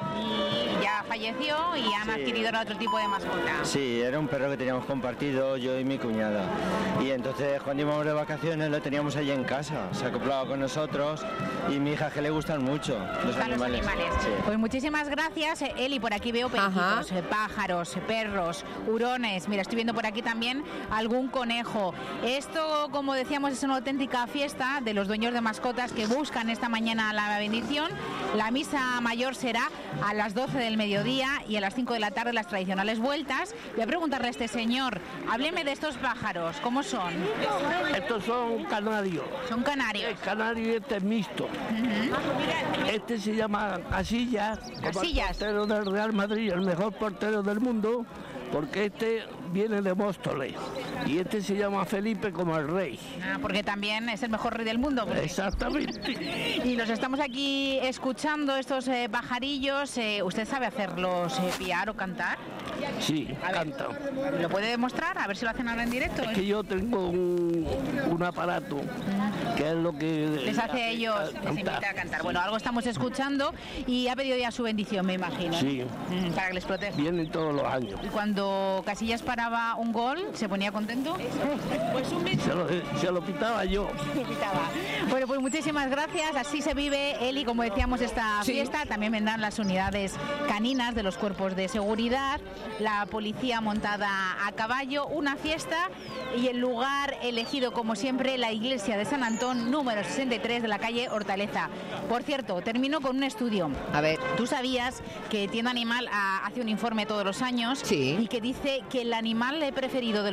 [SPEAKER 12] Y ya falleció y han
[SPEAKER 14] Sí.
[SPEAKER 12] adquirido otro tipo de mascota.
[SPEAKER 14] Sí, era un perro que teníamos compartido yo y mi cuñada. Y entonces cuando íbamos de vacaciones lo teníamos allí en casa. Se acoplaba con nosotros y mi hija que le gustan mucho los
[SPEAKER 12] Gustan
[SPEAKER 14] animales.
[SPEAKER 12] los animales.
[SPEAKER 14] Sí.
[SPEAKER 12] Pues muchísimas gracias, eh, Eli. Por aquí veo periquitos, eh, pájaros, eh, perros, hurones. Mira, estoy viendo por aquí también algún conejo. Esto, como decíamos, es una auténtica fiesta de los dueños de mascotas que buscan esta mañana la bendición. La misa mayor será a las doce del mediodía y a las cinco de la tarde las tradicionales vueltas. Voy a preguntarle a este señor, hábleme de estos pájaros, ¿cómo son?
[SPEAKER 15] Estos son canarios.
[SPEAKER 12] Son canarios.
[SPEAKER 15] El canario este es mixto. Uh-huh. Este se llama Casillas, como
[SPEAKER 12] Casillas.
[SPEAKER 15] el portero del Real Madrid, el mejor portero del mundo, porque este viene de Móstoles. Y este se llama Felipe como el rey.
[SPEAKER 12] Ah, porque también es el mejor rey del mundo. Porque...
[SPEAKER 15] Exactamente.
[SPEAKER 12] Y los estamos aquí escuchando, estos eh, pajarillos. Eh, ¿Usted sabe hacerlos eh, piar o cantar?
[SPEAKER 15] Sí, canta.
[SPEAKER 12] ¿Lo puede demostrar? A ver si lo hacen ahora en directo.
[SPEAKER 15] Es que yo tengo un, un aparato que es lo que...
[SPEAKER 12] Les hace a ellos, les
[SPEAKER 15] cantar.
[SPEAKER 12] invita a cantar. Bueno, algo estamos escuchando y ha pedido ya su bendición, me imagino.
[SPEAKER 15] Sí.
[SPEAKER 12] Mm, para que les proteja.
[SPEAKER 15] Vienen todos los años.
[SPEAKER 12] Y cuando Casillas paraba un gol, ¿se ponía contento? Pues un beso.
[SPEAKER 15] Se lo, se lo pitaba yo.
[SPEAKER 12] Se lo pitaba. Bueno, pues muchísimas gracias. Así se vive, Eli, como decíamos, esta
[SPEAKER 2] Sí.
[SPEAKER 12] fiesta. También vendrán las unidades caninas de los cuerpos de seguridad, la policía montada a caballo, una fiesta y el lugar elegido, como siempre, la iglesia de San Antón, número sesenta y tres de la calle Hortaleza. Por cierto, termino con un estudio.
[SPEAKER 2] A ver.
[SPEAKER 12] ¿Tú sabías que Tienda Animal ah, hace un informe todos los años
[SPEAKER 2] Sí.
[SPEAKER 12] y que dice que el animal preferido de los españoles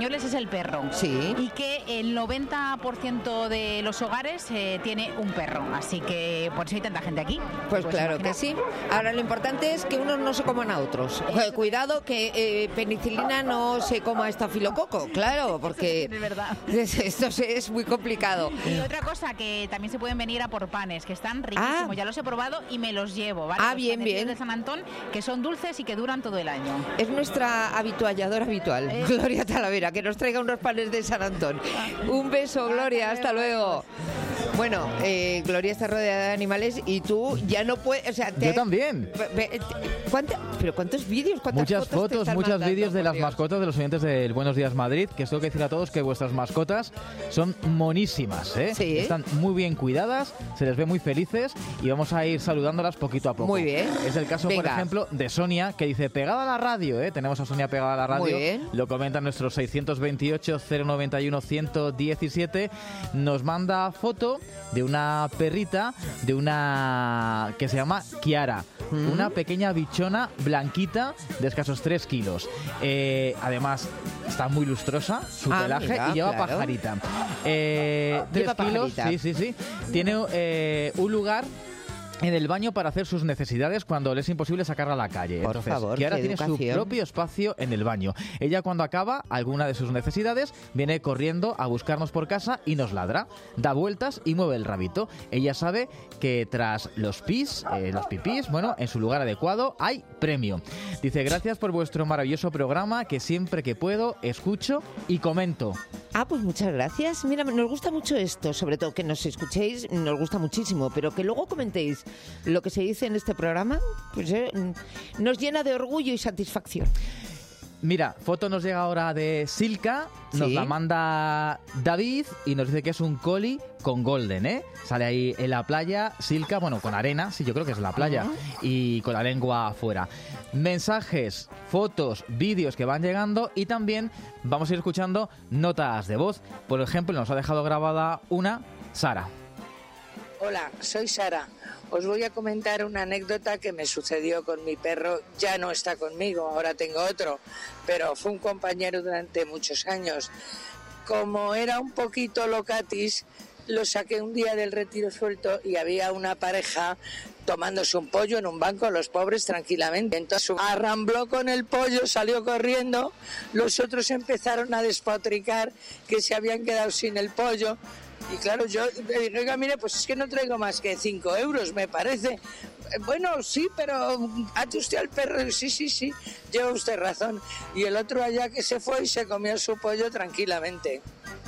[SPEAKER 12] españoles es el perro.
[SPEAKER 2] Sí.
[SPEAKER 12] Y que el noventa por ciento de los hogares eh, tiene un perro. Así que por eso hay tanta gente aquí.
[SPEAKER 2] Pues, pues claro imagina. que sí. Ahora lo importante es que unos no se coman a otros. Eso. Cuidado que eh, penicilina no se coma estafilococo, claro, porque
[SPEAKER 12] es verdad.
[SPEAKER 2] esto es muy complicado.
[SPEAKER 12] Y otra cosa, que también se pueden venir a por panes, que están riquísimos. Ah. Ya los he probado y me los llevo, ¿vale?
[SPEAKER 2] Ah,
[SPEAKER 12] los
[SPEAKER 2] bien, bien.
[SPEAKER 12] de San Antón, que son dulces y que duran todo el año.
[SPEAKER 2] Es nuestra habitualladora habitual, eh. Gloria Talavera, que nos traiga unos panes de San Antón. Un beso, Gloria, hasta luego. Bueno, eh, Gloria está rodeada de animales y tú ya no puedes... O sea, te,
[SPEAKER 3] Yo también.
[SPEAKER 2] ¿cuánta, ¿Pero cuántos vídeos?
[SPEAKER 3] Muchas
[SPEAKER 2] fotos,
[SPEAKER 3] fotos, muchos vídeos de las Dios. mascotas de los oyentes del Buenos Días Madrid, que os tengo que decir a todos que vuestras mascotas son monísimas, ¿eh?
[SPEAKER 2] Sí.
[SPEAKER 3] Están muy bien cuidadas, se les ve muy felices y vamos a ir saludándolas poquito a poco.
[SPEAKER 2] Muy bien.
[SPEAKER 3] Es el caso, Venga. por ejemplo, de Sonia, que dice, pegada a la radio, ¿eh? Tenemos a Sonia pegada a la radio.
[SPEAKER 2] Muy bien.
[SPEAKER 3] Lo comenta nuestro seiscientos veintiocho, cero noventa y uno, ciento diecisiete. Nos manda foto de una perrita, de una que se llama Kiara. ¿Mm? Una pequeña bichona blanquita de escasos tres kilos. Eh, además, está muy lustrosa su
[SPEAKER 2] ah,
[SPEAKER 3] pelaje
[SPEAKER 2] mira,
[SPEAKER 3] y lleva
[SPEAKER 2] claro.
[SPEAKER 3] pajarita. Eh, tres kilos, pajarita. sí, sí, sí. Tiene eh, un lugar en el baño para hacer sus necesidades cuando le es imposible sacarla a la calle.
[SPEAKER 2] Por
[SPEAKER 3] Entonces,
[SPEAKER 2] favor,
[SPEAKER 3] Kiara tiene
[SPEAKER 2] educación.
[SPEAKER 3] su propio espacio en el baño. Ella, cuando acaba alguna de sus necesidades, viene corriendo a buscarnos por casa y nos ladra, da vueltas y mueve el rabito. Ella sabe que tras los pis, eh, los pipís, bueno, en su lugar adecuado hay premio. Dice, gracias por vuestro maravilloso programa que siempre que puedo escucho y comento.
[SPEAKER 2] Ah, pues muchas gracias. Mira, nos gusta mucho esto, sobre todo que nos escuchéis, nos gusta muchísimo, pero que luego comentéis lo que se dice en este programa, pues eh, nos llena de orgullo y satisfacción.
[SPEAKER 3] Mira, foto nos llega ahora de Silka, nos
[SPEAKER 2] ¿Sí?
[SPEAKER 3] la manda David y nos dice que es un collie con golden, ¿eh? Sale ahí en la playa, Silka, bueno, con arena, sí, yo creo que es la playa, uh-huh. y con la lengua afuera. Mensajes, fotos, vídeos que van llegando y también vamos a ir escuchando notas de voz. Por ejemplo, nos ha dejado grabada una Sara.
[SPEAKER 16] Hola, soy Sara. Os voy a comentar una anécdota que me sucedió con mi perro. Ya no está conmigo, ahora tengo otro, pero fue un compañero durante muchos años. Como era un poquito locatis, lo saqué un día del retiro suelto y había una pareja tomándose un pollo en un banco, los pobres tranquilamente. Entonces arrambló con el pollo, salió corriendo, los otros empezaron a despotricar que se habían quedado sin el pollo. Y claro, yo le dije, oiga, mire, pues es que no traigo más que cinco euros, me parece. Bueno, sí, pero ate usted al perro. Sí, sí, sí, lleva usted razón. Y el otro allá que se fue y se comió su pollo tranquilamente.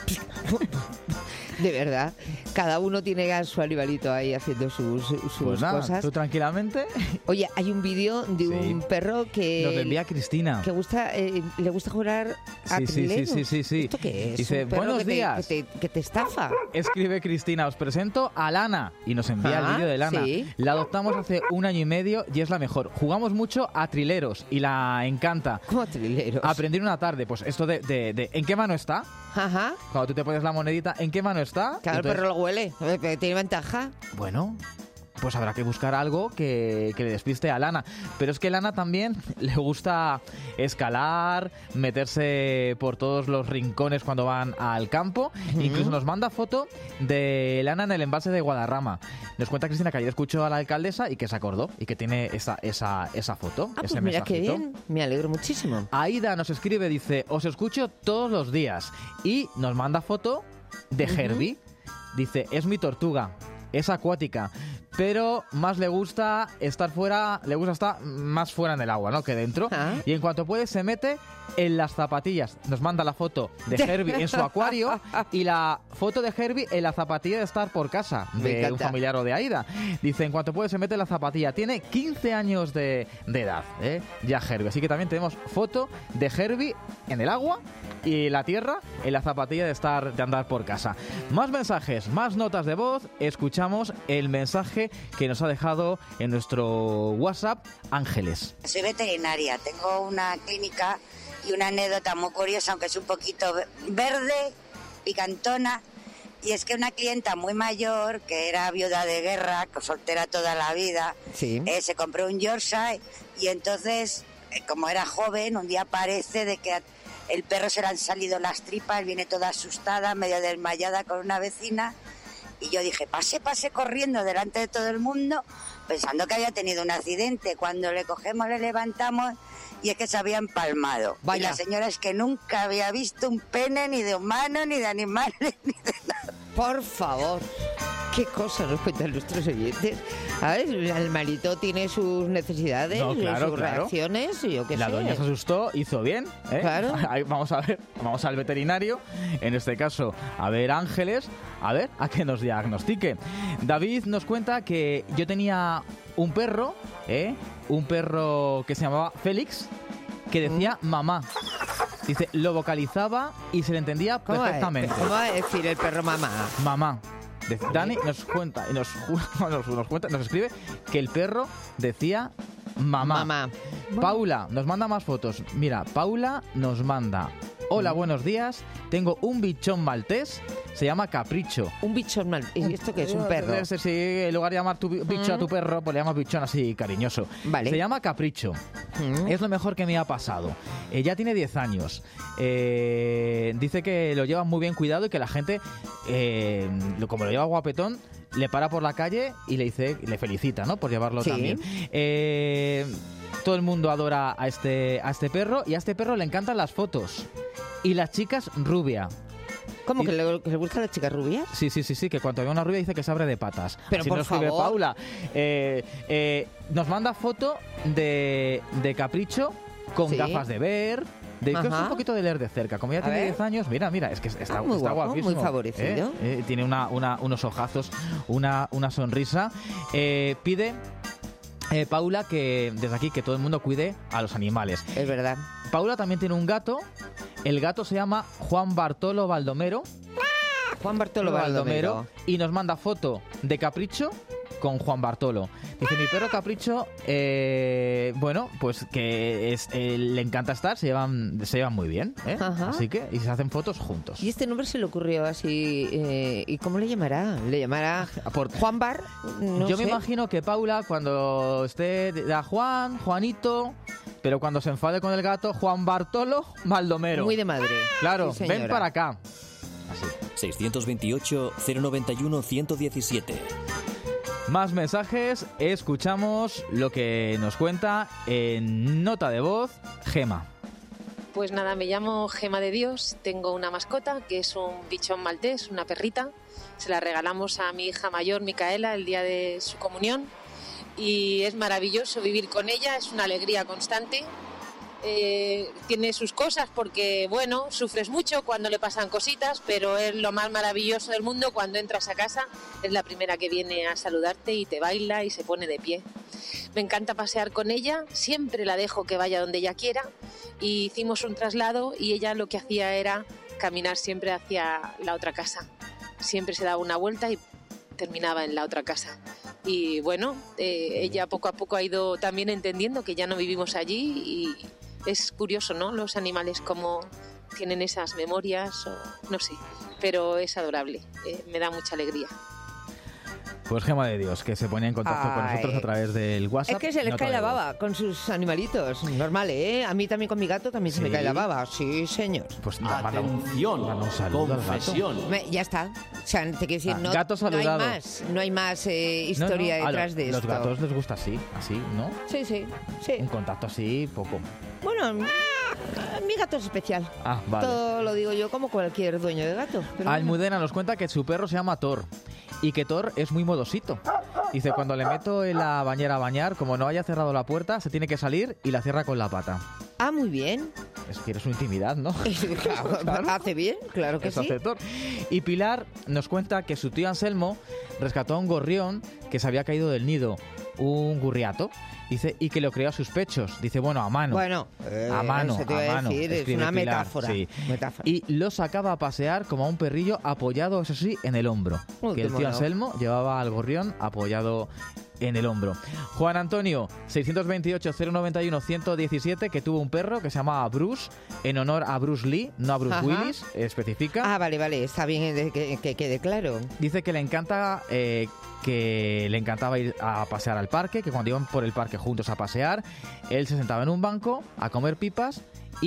[SPEAKER 2] De verdad, cada uno tiene a su animalito ahí haciendo sus, sus
[SPEAKER 3] pues nada,
[SPEAKER 2] cosas.
[SPEAKER 3] Tú tranquilamente.
[SPEAKER 2] Oye, hay un vídeo de sí. un perro que...
[SPEAKER 3] Nos envía Cristina.
[SPEAKER 2] Que gusta, eh, le gusta jugar a
[SPEAKER 3] sí,
[SPEAKER 2] trilero.
[SPEAKER 3] Sí, sí, sí, sí.
[SPEAKER 2] ¿Esto qué es?
[SPEAKER 3] Dice,
[SPEAKER 2] un perro
[SPEAKER 3] buenos
[SPEAKER 2] que te,
[SPEAKER 3] días.
[SPEAKER 2] Que te, que te estafa.
[SPEAKER 3] Escribe Cristina, os presento a Lana. Y nos envía ah, el vídeo de Lana.
[SPEAKER 2] Sí.
[SPEAKER 3] La adoptamos hace un año y medio y es la mejor. Jugamos mucho a trileros y la encanta.
[SPEAKER 2] ¿Cómo a trileros?
[SPEAKER 3] Aprender una tarde. Pues esto de, de, de ¿en qué mano está?
[SPEAKER 2] Ajá.
[SPEAKER 3] Cuando tú te pones la monedita, ¿en qué mano está?
[SPEAKER 2] Claro, el perro lo huele. ¿Tiene ventaja?
[SPEAKER 3] Bueno, pues habrá que buscar algo que, que le despiste a Lana. Pero es que a Lana también le gusta escalar, meterse por todos los rincones cuando van al campo. Uh-huh. Incluso nos manda foto de Lana en el embalse de Guadarrama. Nos cuenta Cristina que ayer escuchó a la alcaldesa y que se acordó y que tiene esa, esa, esa foto.
[SPEAKER 2] Ah,
[SPEAKER 3] ese
[SPEAKER 2] pues mira
[SPEAKER 3] mensajito.
[SPEAKER 2] Qué bien, me alegro muchísimo.
[SPEAKER 3] Aida nos escribe, dice, os escucho todos los días. Y nos manda foto de uh-huh. Herbie. Dice, es mi tortuga, es acuática, pero más le gusta estar fuera, le gusta estar más fuera en el agua, ¿no? Que dentro. ¿Ah? Y en cuanto puede se mete en las zapatillas. Nos manda la foto de Herbie en su acuario y la foto de Herbie en la zapatilla de estar por casa de un familiar o de Aida. Dice, en cuanto puede se mete en la zapatilla. Tiene quince años de, de edad, ¿eh? Ya Herbie. Así que también tenemos foto de Herbie en el agua y la tierra en la zapatilla de estar de andar por casa. Más mensajes, más notas de voz. Escuchamos el mensaje que nos ha dejado en nuestro WhatsApp Ángeles.
[SPEAKER 17] Soy veterinaria, tengo una clínica y una anécdota muy curiosa, aunque es un poquito verde, picantona, y es que una clienta muy mayor, que era viuda de guerra, soltera toda la vida,
[SPEAKER 2] sí.
[SPEAKER 17] eh, se compró un Yorkshire y entonces, eh, como era joven, un día parece de que el perro se le han salido las tripas, viene toda asustada, medio desmayada con una vecina. Y yo dije, pase, pase corriendo delante de todo el mundo, pensando que había tenido un accidente. Cuando le cogemos, le levantamos y es que se había empalmado. Vaya. Y la señora es que nunca había visto un pene ni de humano, ni de animales, ni de nada.
[SPEAKER 2] Por favor, qué cosa nos cuentan nuestros oyentes. A ver, el animalito tiene sus necesidades,
[SPEAKER 3] no, claro,
[SPEAKER 2] sus
[SPEAKER 3] claro.
[SPEAKER 2] reacciones, y yo qué
[SPEAKER 3] La
[SPEAKER 2] sé.
[SPEAKER 3] doña se asustó, hizo bien, ¿eh?
[SPEAKER 2] Claro.
[SPEAKER 3] Ahí vamos a ver, vamos al veterinario, en este caso, a ver Ángeles, a ver a que nos diagnostique. David nos cuenta que yo tenía un perro, ¿eh? Un perro que se llamaba Félix, que decía mm. mamá. Dice, lo vocalizaba y se le entendía
[SPEAKER 2] ¿Cómo
[SPEAKER 3] perfectamente.
[SPEAKER 2] Va, ¿Cómo va a decir el perro mamá?
[SPEAKER 3] Mamá. Dani nos cuenta, nos, nos, nos cuenta, nos escribe que el perro decía mamá.
[SPEAKER 2] Mamá.
[SPEAKER 3] Paula nos manda más fotos. Mira, Paula nos manda. Hola, buenos días. Tengo un bichón maltés. Se llama Capricho.
[SPEAKER 2] Un bichón maltés. ¿Y esto qué es? ¿Un perro?
[SPEAKER 3] Sí, sí, en lugar de llamar tu bicho mm. a tu perro, pues le llamas bichón así cariñoso.
[SPEAKER 2] Vale.
[SPEAKER 3] Se llama Capricho. Mm. Es lo mejor que me ha pasado. Eh, ya tiene diez años. Eh, dice que lo lleva muy bien cuidado y que la gente, eh, como lo lleva guapetón, le para por la calle y le dice, le felicita, ¿no? Por llevarlo
[SPEAKER 2] sí.
[SPEAKER 3] también. Eh, todo el mundo adora a este, a este perro y a este perro le encantan las fotos. Y las chicas rubia.
[SPEAKER 2] ¿Cómo? ¿Que le, que le gustan las chicas rubias?
[SPEAKER 3] Sí, sí, sí, sí, que cuando ve una rubia dice que se abre de patas.
[SPEAKER 2] Pero
[SPEAKER 3] Así
[SPEAKER 2] por
[SPEAKER 3] nos escribe
[SPEAKER 2] favor.
[SPEAKER 3] Paula. Eh, eh, nos manda foto de, de Capricho con
[SPEAKER 2] ¿Sí?
[SPEAKER 3] gafas de ver. De que es un poquito de leer de cerca. Como ya
[SPEAKER 2] A
[SPEAKER 3] tiene
[SPEAKER 2] ver.
[SPEAKER 3] diez años, mira, mira, es que está,
[SPEAKER 2] Ah, muy
[SPEAKER 3] está
[SPEAKER 2] guapo,
[SPEAKER 3] guapísimo.
[SPEAKER 2] muy favorecido.
[SPEAKER 3] ¿Eh? Eh, tiene una, una, unos ojazos, una, una sonrisa. Eh, pide... Eh, Paula, que desde aquí que todo el mundo cuide a los animales.
[SPEAKER 2] Es verdad.
[SPEAKER 3] Paula también tiene un gato. El gato se llama Juan Bartolo Baldomero.
[SPEAKER 2] Juan Bartolo Baldomero.
[SPEAKER 3] Baldomero. Y nos manda foto de Capricho con Juan Bartolo. Dice, mi perro Capricho, eh, bueno, pues que es, eh, le encanta estar, se llevan, se llevan muy bien, ¿eh? Así que, y se hacen fotos juntos.
[SPEAKER 2] ¿Y este nombre se le ocurrió así? Eh, ¿Y cómo le llamará? ¿Le llamará
[SPEAKER 3] Por,
[SPEAKER 2] Juan Bar? No
[SPEAKER 3] yo
[SPEAKER 2] sé.
[SPEAKER 3] me imagino que Paula, cuando esté a Juan, Juanito, pero cuando se enfade con el gato, Juan Bartolo Baldomero.
[SPEAKER 2] Muy de madre.
[SPEAKER 3] Claro,
[SPEAKER 2] sí,
[SPEAKER 3] ven para acá.
[SPEAKER 1] Así. seiscientos veintiocho, cero noventa y uno, ciento diecisiete.
[SPEAKER 3] Más mensajes, escuchamos lo que nos cuenta en nota de voz Gema.
[SPEAKER 18] Pues nada, me llamo Gema de Dios, tengo una mascota que es un bichón maltés, una perrita. Se la regalamos a mi hija mayor, Micaela, el día de su comunión y es maravilloso vivir con ella, es una alegría constante. Eh, tiene sus cosas porque, bueno, sufres mucho cuando le pasan cositas, pero es lo más maravilloso del mundo cuando entras a casa, es la primera que viene a saludarte y te baila y se pone de pie. Me encanta pasear con ella, siempre la dejo que vaya donde ella quiera y hicimos un traslado y ella lo que hacía era caminar siempre hacia la otra casa. Siempre se daba una vuelta y terminaba en la otra casa. Y bueno, eh, ella poco a poco ha ido también entendiendo que ya no vivimos allí y es curioso, ¿no? Los animales como tienen esas memorias o no sé, pero es adorable, eh, me da mucha alegría.
[SPEAKER 3] Pues Gema de Dios, que se pone en contacto
[SPEAKER 2] Ay.
[SPEAKER 3] con nosotros a través del WhatsApp.
[SPEAKER 2] Es que se les
[SPEAKER 3] Nota
[SPEAKER 2] cae la
[SPEAKER 3] de voz.
[SPEAKER 2] baba con sus animalitos. Normal, ¿eh? A mí también con mi gato también se me
[SPEAKER 3] ¿Sí?
[SPEAKER 2] cae la baba. Sí, señor.
[SPEAKER 3] Pues nada, manda un, manda un saludo al gato.
[SPEAKER 2] Me- ya está. O sea, te quiero decir,
[SPEAKER 3] Ah,
[SPEAKER 2] no,
[SPEAKER 3] gato
[SPEAKER 2] no hay
[SPEAKER 3] saludado.
[SPEAKER 2] más, no hay más eh,
[SPEAKER 3] No, no,
[SPEAKER 2] historia
[SPEAKER 3] a
[SPEAKER 2] detrás
[SPEAKER 3] lo-
[SPEAKER 2] de
[SPEAKER 3] Los
[SPEAKER 2] esto.
[SPEAKER 3] gatos les gusta así, así, ¿no?
[SPEAKER 2] Sí, sí, sí.
[SPEAKER 3] Un contacto así, poco.
[SPEAKER 2] Bueno, mi gato es especial.
[SPEAKER 3] Ah, vale.
[SPEAKER 2] Todo lo digo yo como cualquier dueño de gato. pero bueno.
[SPEAKER 3] Almudena nos cuenta que su perro se llama Thor y que Thor es muy modosito. Dice, cuando le meto en la bañera a bañar, como no haya cerrado la puerta, se tiene que salir y la cierra con la pata.
[SPEAKER 2] Ah, muy bien.
[SPEAKER 3] Es que eres su intimidad, ¿no?
[SPEAKER 2] Claro, hace bien, claro que
[SPEAKER 3] Eso
[SPEAKER 2] sí.
[SPEAKER 3] hace Thor. Y Pilar nos cuenta que su tío Anselmo rescató a un gorrión que se había caído del nido, un gurriato, dice, y que lo creó a sus pechos. Dice, bueno, a mano.
[SPEAKER 2] Bueno, eh,
[SPEAKER 3] a mano,
[SPEAKER 2] eso te iba
[SPEAKER 3] a
[SPEAKER 2] a
[SPEAKER 3] mano.
[SPEAKER 2] decir, es
[SPEAKER 3] escribe
[SPEAKER 2] una
[SPEAKER 3] Pilar,
[SPEAKER 2] metáfora,
[SPEAKER 3] sí.
[SPEAKER 2] metáfora.
[SPEAKER 3] Y lo sacaba a pasear como a un perrillo apoyado, eso sí, en el hombro.
[SPEAKER 2] Uy,
[SPEAKER 3] que
[SPEAKER 2] qué
[SPEAKER 3] el tío
[SPEAKER 2] mono.
[SPEAKER 3] Anselmo llevaba al gorrión apoyado en el hombro. Juan Antonio, seiscientos veintiocho, cero noventa y uno, ciento diecisiete, que tuvo un perro que se llamaba Bruce, en honor a Bruce Lee, no a Bruce
[SPEAKER 2] Ajá.
[SPEAKER 3] Willis, especifica.
[SPEAKER 2] Ah, vale, vale, está bien eh, que, que quede claro.
[SPEAKER 3] Dice que le encanta, eh, que le encantaba ir a pasear al parque, que cuando iban por el parque juntos a pasear, él se sentaba en un banco a comer pipas y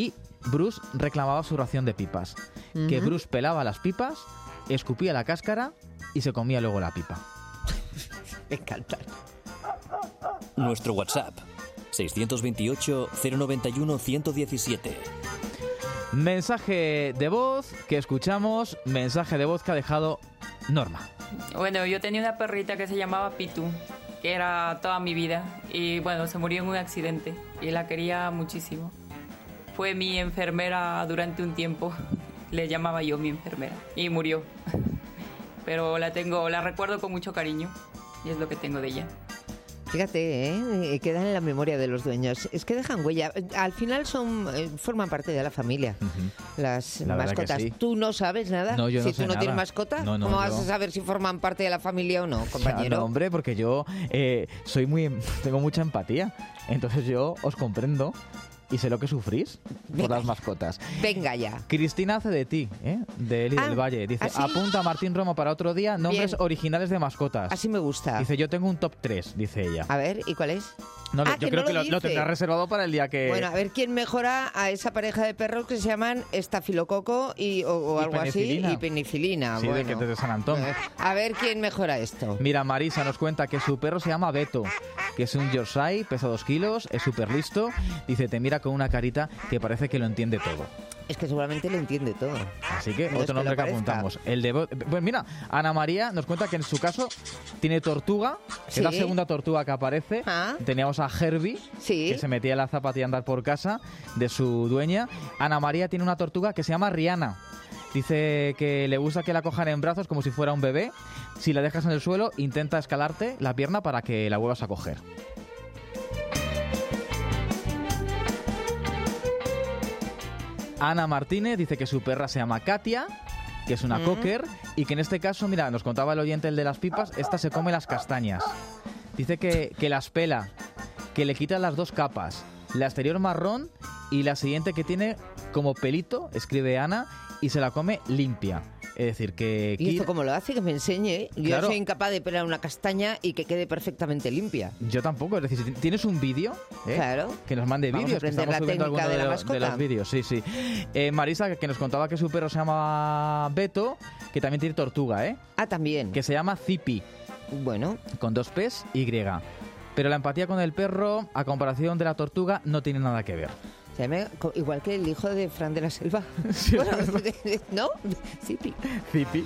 [SPEAKER 3] Bruce reclamaba su ración de pipas. Uh-huh. Que Bruce pelaba las pipas, escupía la cáscara y se comía luego la pipa.
[SPEAKER 2] Me encanta.
[SPEAKER 1] Nuestro WhatsApp, seiscientos veintiocho, cero noventa y uno, ciento diecisiete.
[SPEAKER 3] Mensaje de voz que escuchamos, mensaje de voz que ha dejado Norma.
[SPEAKER 19] Bueno, yo tenía una perrita que se llamaba Pitu, que era toda mi vida, y bueno, se murió en un accidente y la quería muchísimo. Fue mi enfermera durante un tiempo, le llamaba yo mi enfermera, y murió. Pero la tengo, la recuerdo con mucho cariño y es lo que tengo de ella.
[SPEAKER 2] Fíjate, ¿eh? Quedan en la memoria de los dueños. Es que dejan huella. Al final son forman parte de la familia, uh-huh. las
[SPEAKER 3] la
[SPEAKER 2] mascotas.
[SPEAKER 3] Sí.
[SPEAKER 2] ¿Tú no sabes nada?
[SPEAKER 3] No, yo
[SPEAKER 2] si
[SPEAKER 3] no
[SPEAKER 2] tú
[SPEAKER 3] sé
[SPEAKER 2] no
[SPEAKER 3] nada.
[SPEAKER 2] tienes mascota,
[SPEAKER 3] no, no,
[SPEAKER 2] ¿cómo
[SPEAKER 3] yo...
[SPEAKER 2] vas a saber si forman parte de la familia o no, compañero?
[SPEAKER 3] Ya, no, hombre, porque yo eh, soy muy, tengo mucha empatía. Entonces yo os comprendo y sé lo que sufrís por las mascotas.
[SPEAKER 2] Venga ya.
[SPEAKER 3] Cristina hace de ti, ¿eh? de Eli
[SPEAKER 2] ah,
[SPEAKER 3] del Valle. Dice,
[SPEAKER 2] ¿así?
[SPEAKER 3] Apunta a Martín Romo para otro día nombres Bien. originales de mascotas.
[SPEAKER 2] Así me gusta.
[SPEAKER 3] Dice, yo tengo un top tres, dice ella.
[SPEAKER 2] A ver, ¿y cuál es?
[SPEAKER 3] No,
[SPEAKER 2] ah,
[SPEAKER 3] yo
[SPEAKER 2] que
[SPEAKER 3] creo
[SPEAKER 2] no
[SPEAKER 3] que
[SPEAKER 2] lo,
[SPEAKER 3] lo, lo tendrá reservado para el día que...
[SPEAKER 2] Bueno, a ver quién mejora a esa pareja de perros que se llaman estafilococo y, o, o
[SPEAKER 3] y
[SPEAKER 2] algo
[SPEAKER 3] penicilina.
[SPEAKER 2] así y penicilina.
[SPEAKER 3] Sí,
[SPEAKER 2] bueno.
[SPEAKER 3] de, que de San Antón.
[SPEAKER 2] A ver quién mejora esto.
[SPEAKER 3] Mira, Marisa nos cuenta que su perro se llama Beto, que es un Yorkshire, pesa dos kilos, es súper listo. Dice, te mira con una carita que parece que lo entiende todo.
[SPEAKER 2] Es que seguramente lo entiende todo.
[SPEAKER 3] Así que
[SPEAKER 2] no
[SPEAKER 3] otro nombre que, que apuntamos. El de... Pues mira, Ana María nos cuenta que en su caso tiene tortuga, que ¿Sí? es la segunda tortuga que aparece. ¿Ah? Teníamos a Herbie,
[SPEAKER 2] ¿Sí?
[SPEAKER 3] que se metía en la zapatilla a andar por casa de su dueña. Ana María tiene una tortuga que se llama Rihanna. Dice que le gusta que la cojan en brazos como si fuera un bebé. Si la dejas en el suelo, intenta escalarte la pierna para que la vuelvas a coger. Ana Martínez dice que su perra se llama Katia, que es una mm. cocker, y que en este caso, mira, nos contaba el oyente, el de las pipas, esta se come las castañas. Dice que, que las pela, que le quita las dos capas, la exterior marrón y la siguiente que tiene como pelito, escribe Ana, y se la come limpia. Es decir, que...
[SPEAKER 2] ¿Y esto cómo lo hace? Que me enseñe. Yo claro. soy incapaz de pelar una castaña y que quede perfectamente limpia.
[SPEAKER 3] Yo tampoco. Es decir, si tienes un vídeo, ¿eh?
[SPEAKER 2] Claro.
[SPEAKER 3] que nos mande vídeos, que estamos
[SPEAKER 2] la
[SPEAKER 3] subiendo algunos
[SPEAKER 2] de,
[SPEAKER 3] de,
[SPEAKER 2] la
[SPEAKER 3] lo, de los vídeos. Sí, sí. Eh, Marisa, que nos contaba que su perro se llama Beto, que también tiene tortuga, ¿eh?
[SPEAKER 2] Ah, también.
[SPEAKER 3] Que se llama Zipi.
[SPEAKER 2] Bueno.
[SPEAKER 3] Con dos P's y Y. Pero la empatía con el perro, a comparación de la tortuga, no tiene nada que ver.
[SPEAKER 2] Se llama igual que el hijo de Fran de la Selva. Sí, bueno, ¿no? Zipi.
[SPEAKER 3] Zipi.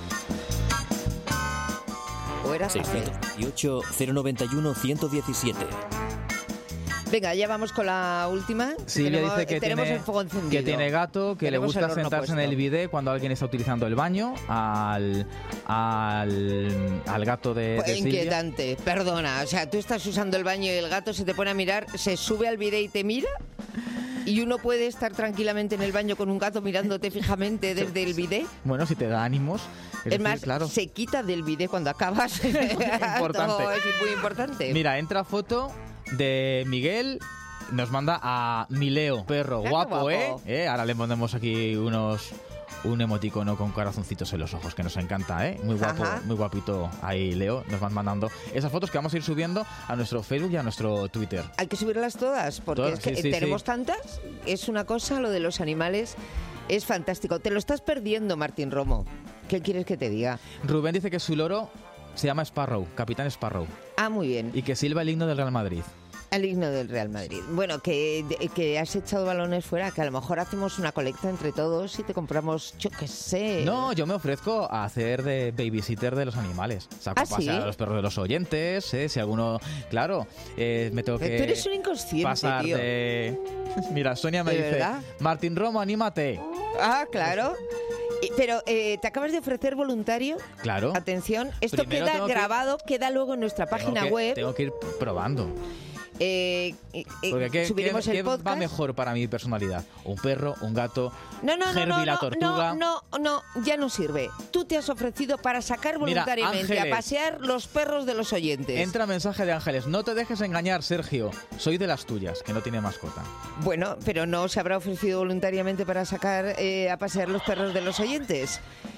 [SPEAKER 2] O era
[SPEAKER 1] seiscientos veintiocho, cero noventa y uno, ciento diecisiete.
[SPEAKER 2] Venga, ya vamos con la última.
[SPEAKER 3] Silvia
[SPEAKER 2] tenemos,
[SPEAKER 3] dice que
[SPEAKER 2] tenemos
[SPEAKER 3] tiene,
[SPEAKER 2] el fuego encendido.
[SPEAKER 3] que tiene gato, que
[SPEAKER 2] tenemos
[SPEAKER 3] le gusta sentarse
[SPEAKER 2] puesto.
[SPEAKER 3] en el bidet cuando alguien está utilizando el baño al, al, al gato de, de Silvia.
[SPEAKER 2] Inquietante, perdona. O sea, tú estás usando el baño y el gato se te pone a mirar, se sube al bidet y te mira. ¿Y uno puede estar tranquilamente en el baño con un gato mirándote fijamente desde el bidet?
[SPEAKER 3] Bueno, si te da ánimos. Es,
[SPEAKER 2] es
[SPEAKER 3] decir,
[SPEAKER 2] más,
[SPEAKER 3] claro.
[SPEAKER 2] se quita del bidet cuando acabas.
[SPEAKER 3] Importante.
[SPEAKER 2] Todo es muy importante.
[SPEAKER 3] Mira, entra foto de Miguel. Nos manda a Mileo, perro
[SPEAKER 2] Ah,
[SPEAKER 3] guapo,
[SPEAKER 2] guapo.
[SPEAKER 3] ¿eh? ¿eh? Ahora le ponemos aquí unos... un emoticono con corazoncitos en los ojos, que nos encanta, ¿eh? Muy guapo,
[SPEAKER 2] Ajá.
[SPEAKER 3] muy guapito ahí, Leo. Nos van mandando esas fotos que vamos a ir subiendo a nuestro Facebook y a nuestro Twitter.
[SPEAKER 2] Hay que subirlas todas, porque
[SPEAKER 3] Todas,
[SPEAKER 2] es que
[SPEAKER 3] sí, sí,
[SPEAKER 2] tenemos
[SPEAKER 3] sí.
[SPEAKER 2] tantas. Es una cosa, lo de los animales es fantástico. Te lo estás perdiendo, Martín Romo. ¿Qué quieres que te diga?
[SPEAKER 3] Rubén dice que su loro se llama Sparrow, Capitán Sparrow.
[SPEAKER 2] Ah, muy bien.
[SPEAKER 3] Y que silba el himno del Real Madrid.
[SPEAKER 2] El himno del Real Madrid. Bueno, que, que has echado balones fuera, que a lo mejor hacemos una colecta entre todos y te compramos, yo qué sé.
[SPEAKER 3] No, yo me ofrezco a hacer de babysitter de los animales. Saco
[SPEAKER 2] ¿Ah,
[SPEAKER 3] a pasear
[SPEAKER 2] sí?
[SPEAKER 3] a los perros de los oyentes, ¿eh? Si alguno... Claro, eh, me tengo que
[SPEAKER 2] Tú eres un inconsciente,
[SPEAKER 3] pasar
[SPEAKER 2] tío.
[SPEAKER 3] de... Mira, Sonia me
[SPEAKER 2] ¿De
[SPEAKER 3] dice,
[SPEAKER 2] verdad?
[SPEAKER 3] Martín Romo, anímate.
[SPEAKER 2] Ah, claro. Y- Pero, eh, ¿te acabas de ofrecer voluntario?
[SPEAKER 3] Claro.
[SPEAKER 2] Atención, esto
[SPEAKER 3] Primero
[SPEAKER 2] queda
[SPEAKER 3] tengo que-
[SPEAKER 2] grabado, queda luego en nuestra
[SPEAKER 3] Tengo
[SPEAKER 2] página
[SPEAKER 3] que-
[SPEAKER 2] web.
[SPEAKER 3] Tengo que ir probando.
[SPEAKER 2] Eh, eh, eh,
[SPEAKER 3] Porque ¿qué,
[SPEAKER 2] subiremos
[SPEAKER 3] qué-
[SPEAKER 2] el
[SPEAKER 3] qué
[SPEAKER 2] podcast.
[SPEAKER 3] va mejor para mi personalidad? ¿Un perro, un gato,
[SPEAKER 2] No, no, no,
[SPEAKER 3] Herbie
[SPEAKER 2] no,
[SPEAKER 3] la
[SPEAKER 2] no,
[SPEAKER 3] tortuga?
[SPEAKER 2] no, no, no, ya no sirve. Tú te has ofrecido para sacar
[SPEAKER 3] Mira,
[SPEAKER 2] voluntariamente
[SPEAKER 3] Ángeles.
[SPEAKER 2] a pasear los perros de los oyentes.
[SPEAKER 3] Entra mensaje de Ángeles. No te dejes engañar, Sergio. Soy de las tuyas, que no tiene mascota.
[SPEAKER 2] Bueno, pero no se habrá ofrecido voluntariamente para sacar eh, a pasear los perros de los oyentes.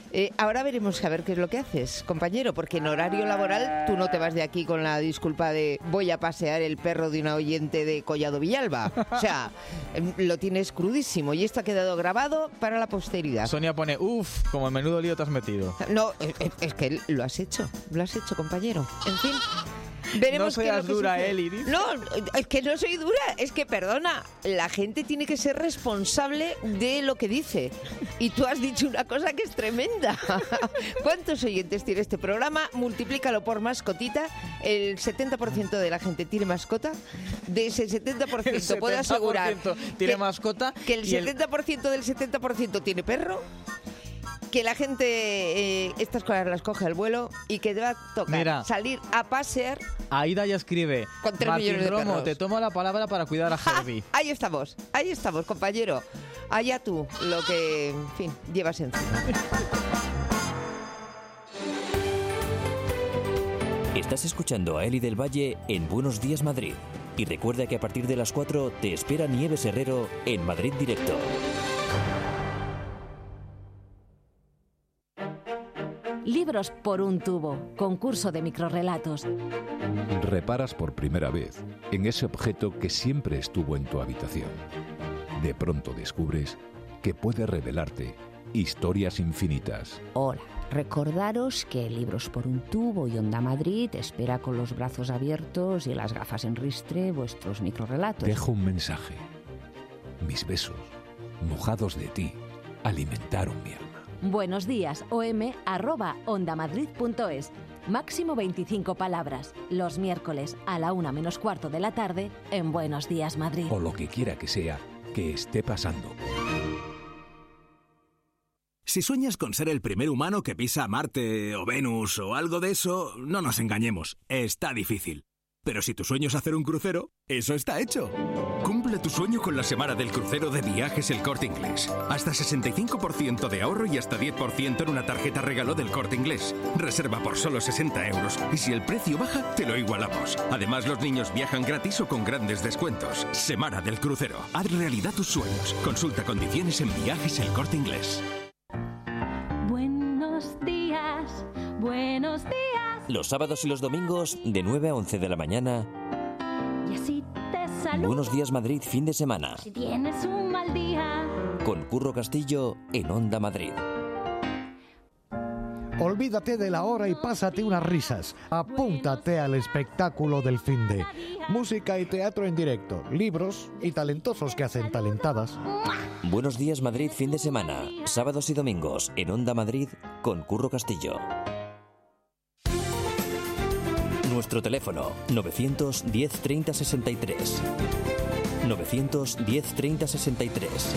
[SPEAKER 2] Eh, ahora veremos a ver qué es lo que haces, compañero, porque en horario laboral tú no te vas de aquí con la disculpa de voy a pasear el perro de una oyente de Collado Villalba. O sea, lo tienes crudísimo y esto ha quedado grabado para la posteridad.
[SPEAKER 3] Sonia pone, uff, como menudo lío te has metido.
[SPEAKER 2] No, es, es que lo has hecho, lo has hecho, compañero. En fin... Veremos
[SPEAKER 3] no seas dura,
[SPEAKER 2] sucede.
[SPEAKER 3] Eli. ¿Dices?
[SPEAKER 2] No, es que no soy dura. Es que, perdona, la gente tiene que ser responsable de lo que dice. Y tú has dicho una cosa que es tremenda. ¿Cuántos oyentes tiene este programa? Multiplícalo por mascotita. El setenta por ciento de la gente tiene mascota. De ese setenta por ciento
[SPEAKER 3] el
[SPEAKER 2] puedo asegurar
[SPEAKER 3] tiene
[SPEAKER 2] que,
[SPEAKER 3] mascota
[SPEAKER 2] que el
[SPEAKER 3] y el...
[SPEAKER 2] setenta por ciento del setenta por ciento tiene perro. Que la gente eh, estas cosas las coge al vuelo y que te va a tocar Mira, salir a pasear.
[SPEAKER 3] Aida ya escribe,
[SPEAKER 2] con tres
[SPEAKER 3] Martín
[SPEAKER 2] millones de
[SPEAKER 3] Romo,
[SPEAKER 2] perros.
[SPEAKER 3] te tomo la palabra para cuidar a Herbie.
[SPEAKER 2] Ah, ahí estamos, ahí estamos, compañero. Allá tú, lo que, en fin, llevas encima.
[SPEAKER 1] Estás escuchando a Eli del Valle en Buenos Días Madrid. Y recuerda que a partir de las cuatro te espera Nieves Herrero en Madrid Directo.
[SPEAKER 11] Libros por un tubo, concurso de microrrelatos.
[SPEAKER 20] Reparas por primera vez en ese objeto que siempre estuvo en tu habitación. De pronto descubres que puede revelarte historias infinitas.
[SPEAKER 21] Hola, recordaros que Libros por un tubo y Onda Madrid espera con los brazos abiertos y las gafas en ristre vuestros microrrelatos.
[SPEAKER 20] Dejo un mensaje. Mis besos, mojados de ti, alimentaron mi alma.
[SPEAKER 11] Buenos días, om arroba ondamadrid punto es. Máximo veinticinco palabras. Los miércoles a la una menos cuarto de la tarde en Buenos Días Madrid.
[SPEAKER 20] O lo que quiera que sea que esté pasando.
[SPEAKER 10] Si sueñas con ser el primer humano que pisa Marte o Venus o algo de eso, no nos engañemos, está difícil. Pero si tu sueño es hacer un crucero, eso está hecho. Cumple tu sueño con la semana del crucero de Viajes El Corte Inglés. Hasta sesenta y cinco por ciento de ahorro y hasta diez por ciento en una tarjeta regalo del Corte Inglés. Reserva por solo sesenta euros y si el precio baja, te lo igualamos. Además, los niños viajan gratis o con grandes descuentos. Semana del crucero. Haz realidad tus sueños. Consulta condiciones en Viajes El Corte Inglés.
[SPEAKER 22] Buenos días, buenos días.
[SPEAKER 1] Los sábados y los domingos, de nueve a once de la mañana.
[SPEAKER 22] Y así te saludo.
[SPEAKER 1] Buenos Días Madrid, fin de semana.
[SPEAKER 22] Si tienes un mal día.
[SPEAKER 1] Con Curro Castillo en Onda Madrid.
[SPEAKER 23] Olvídate de la hora y pásate unas risas. Apúntate al espectáculo del finde. Música y teatro en directo, libros y talentosos que hacen talentadas.
[SPEAKER 1] Buenos Días Madrid, fin de semana. Sábados y domingos en Onda Madrid con Curro Castillo. Nuestro teléfono novecientos diez treinta sesenta y tres. novecientos diez treinta sesenta y tres.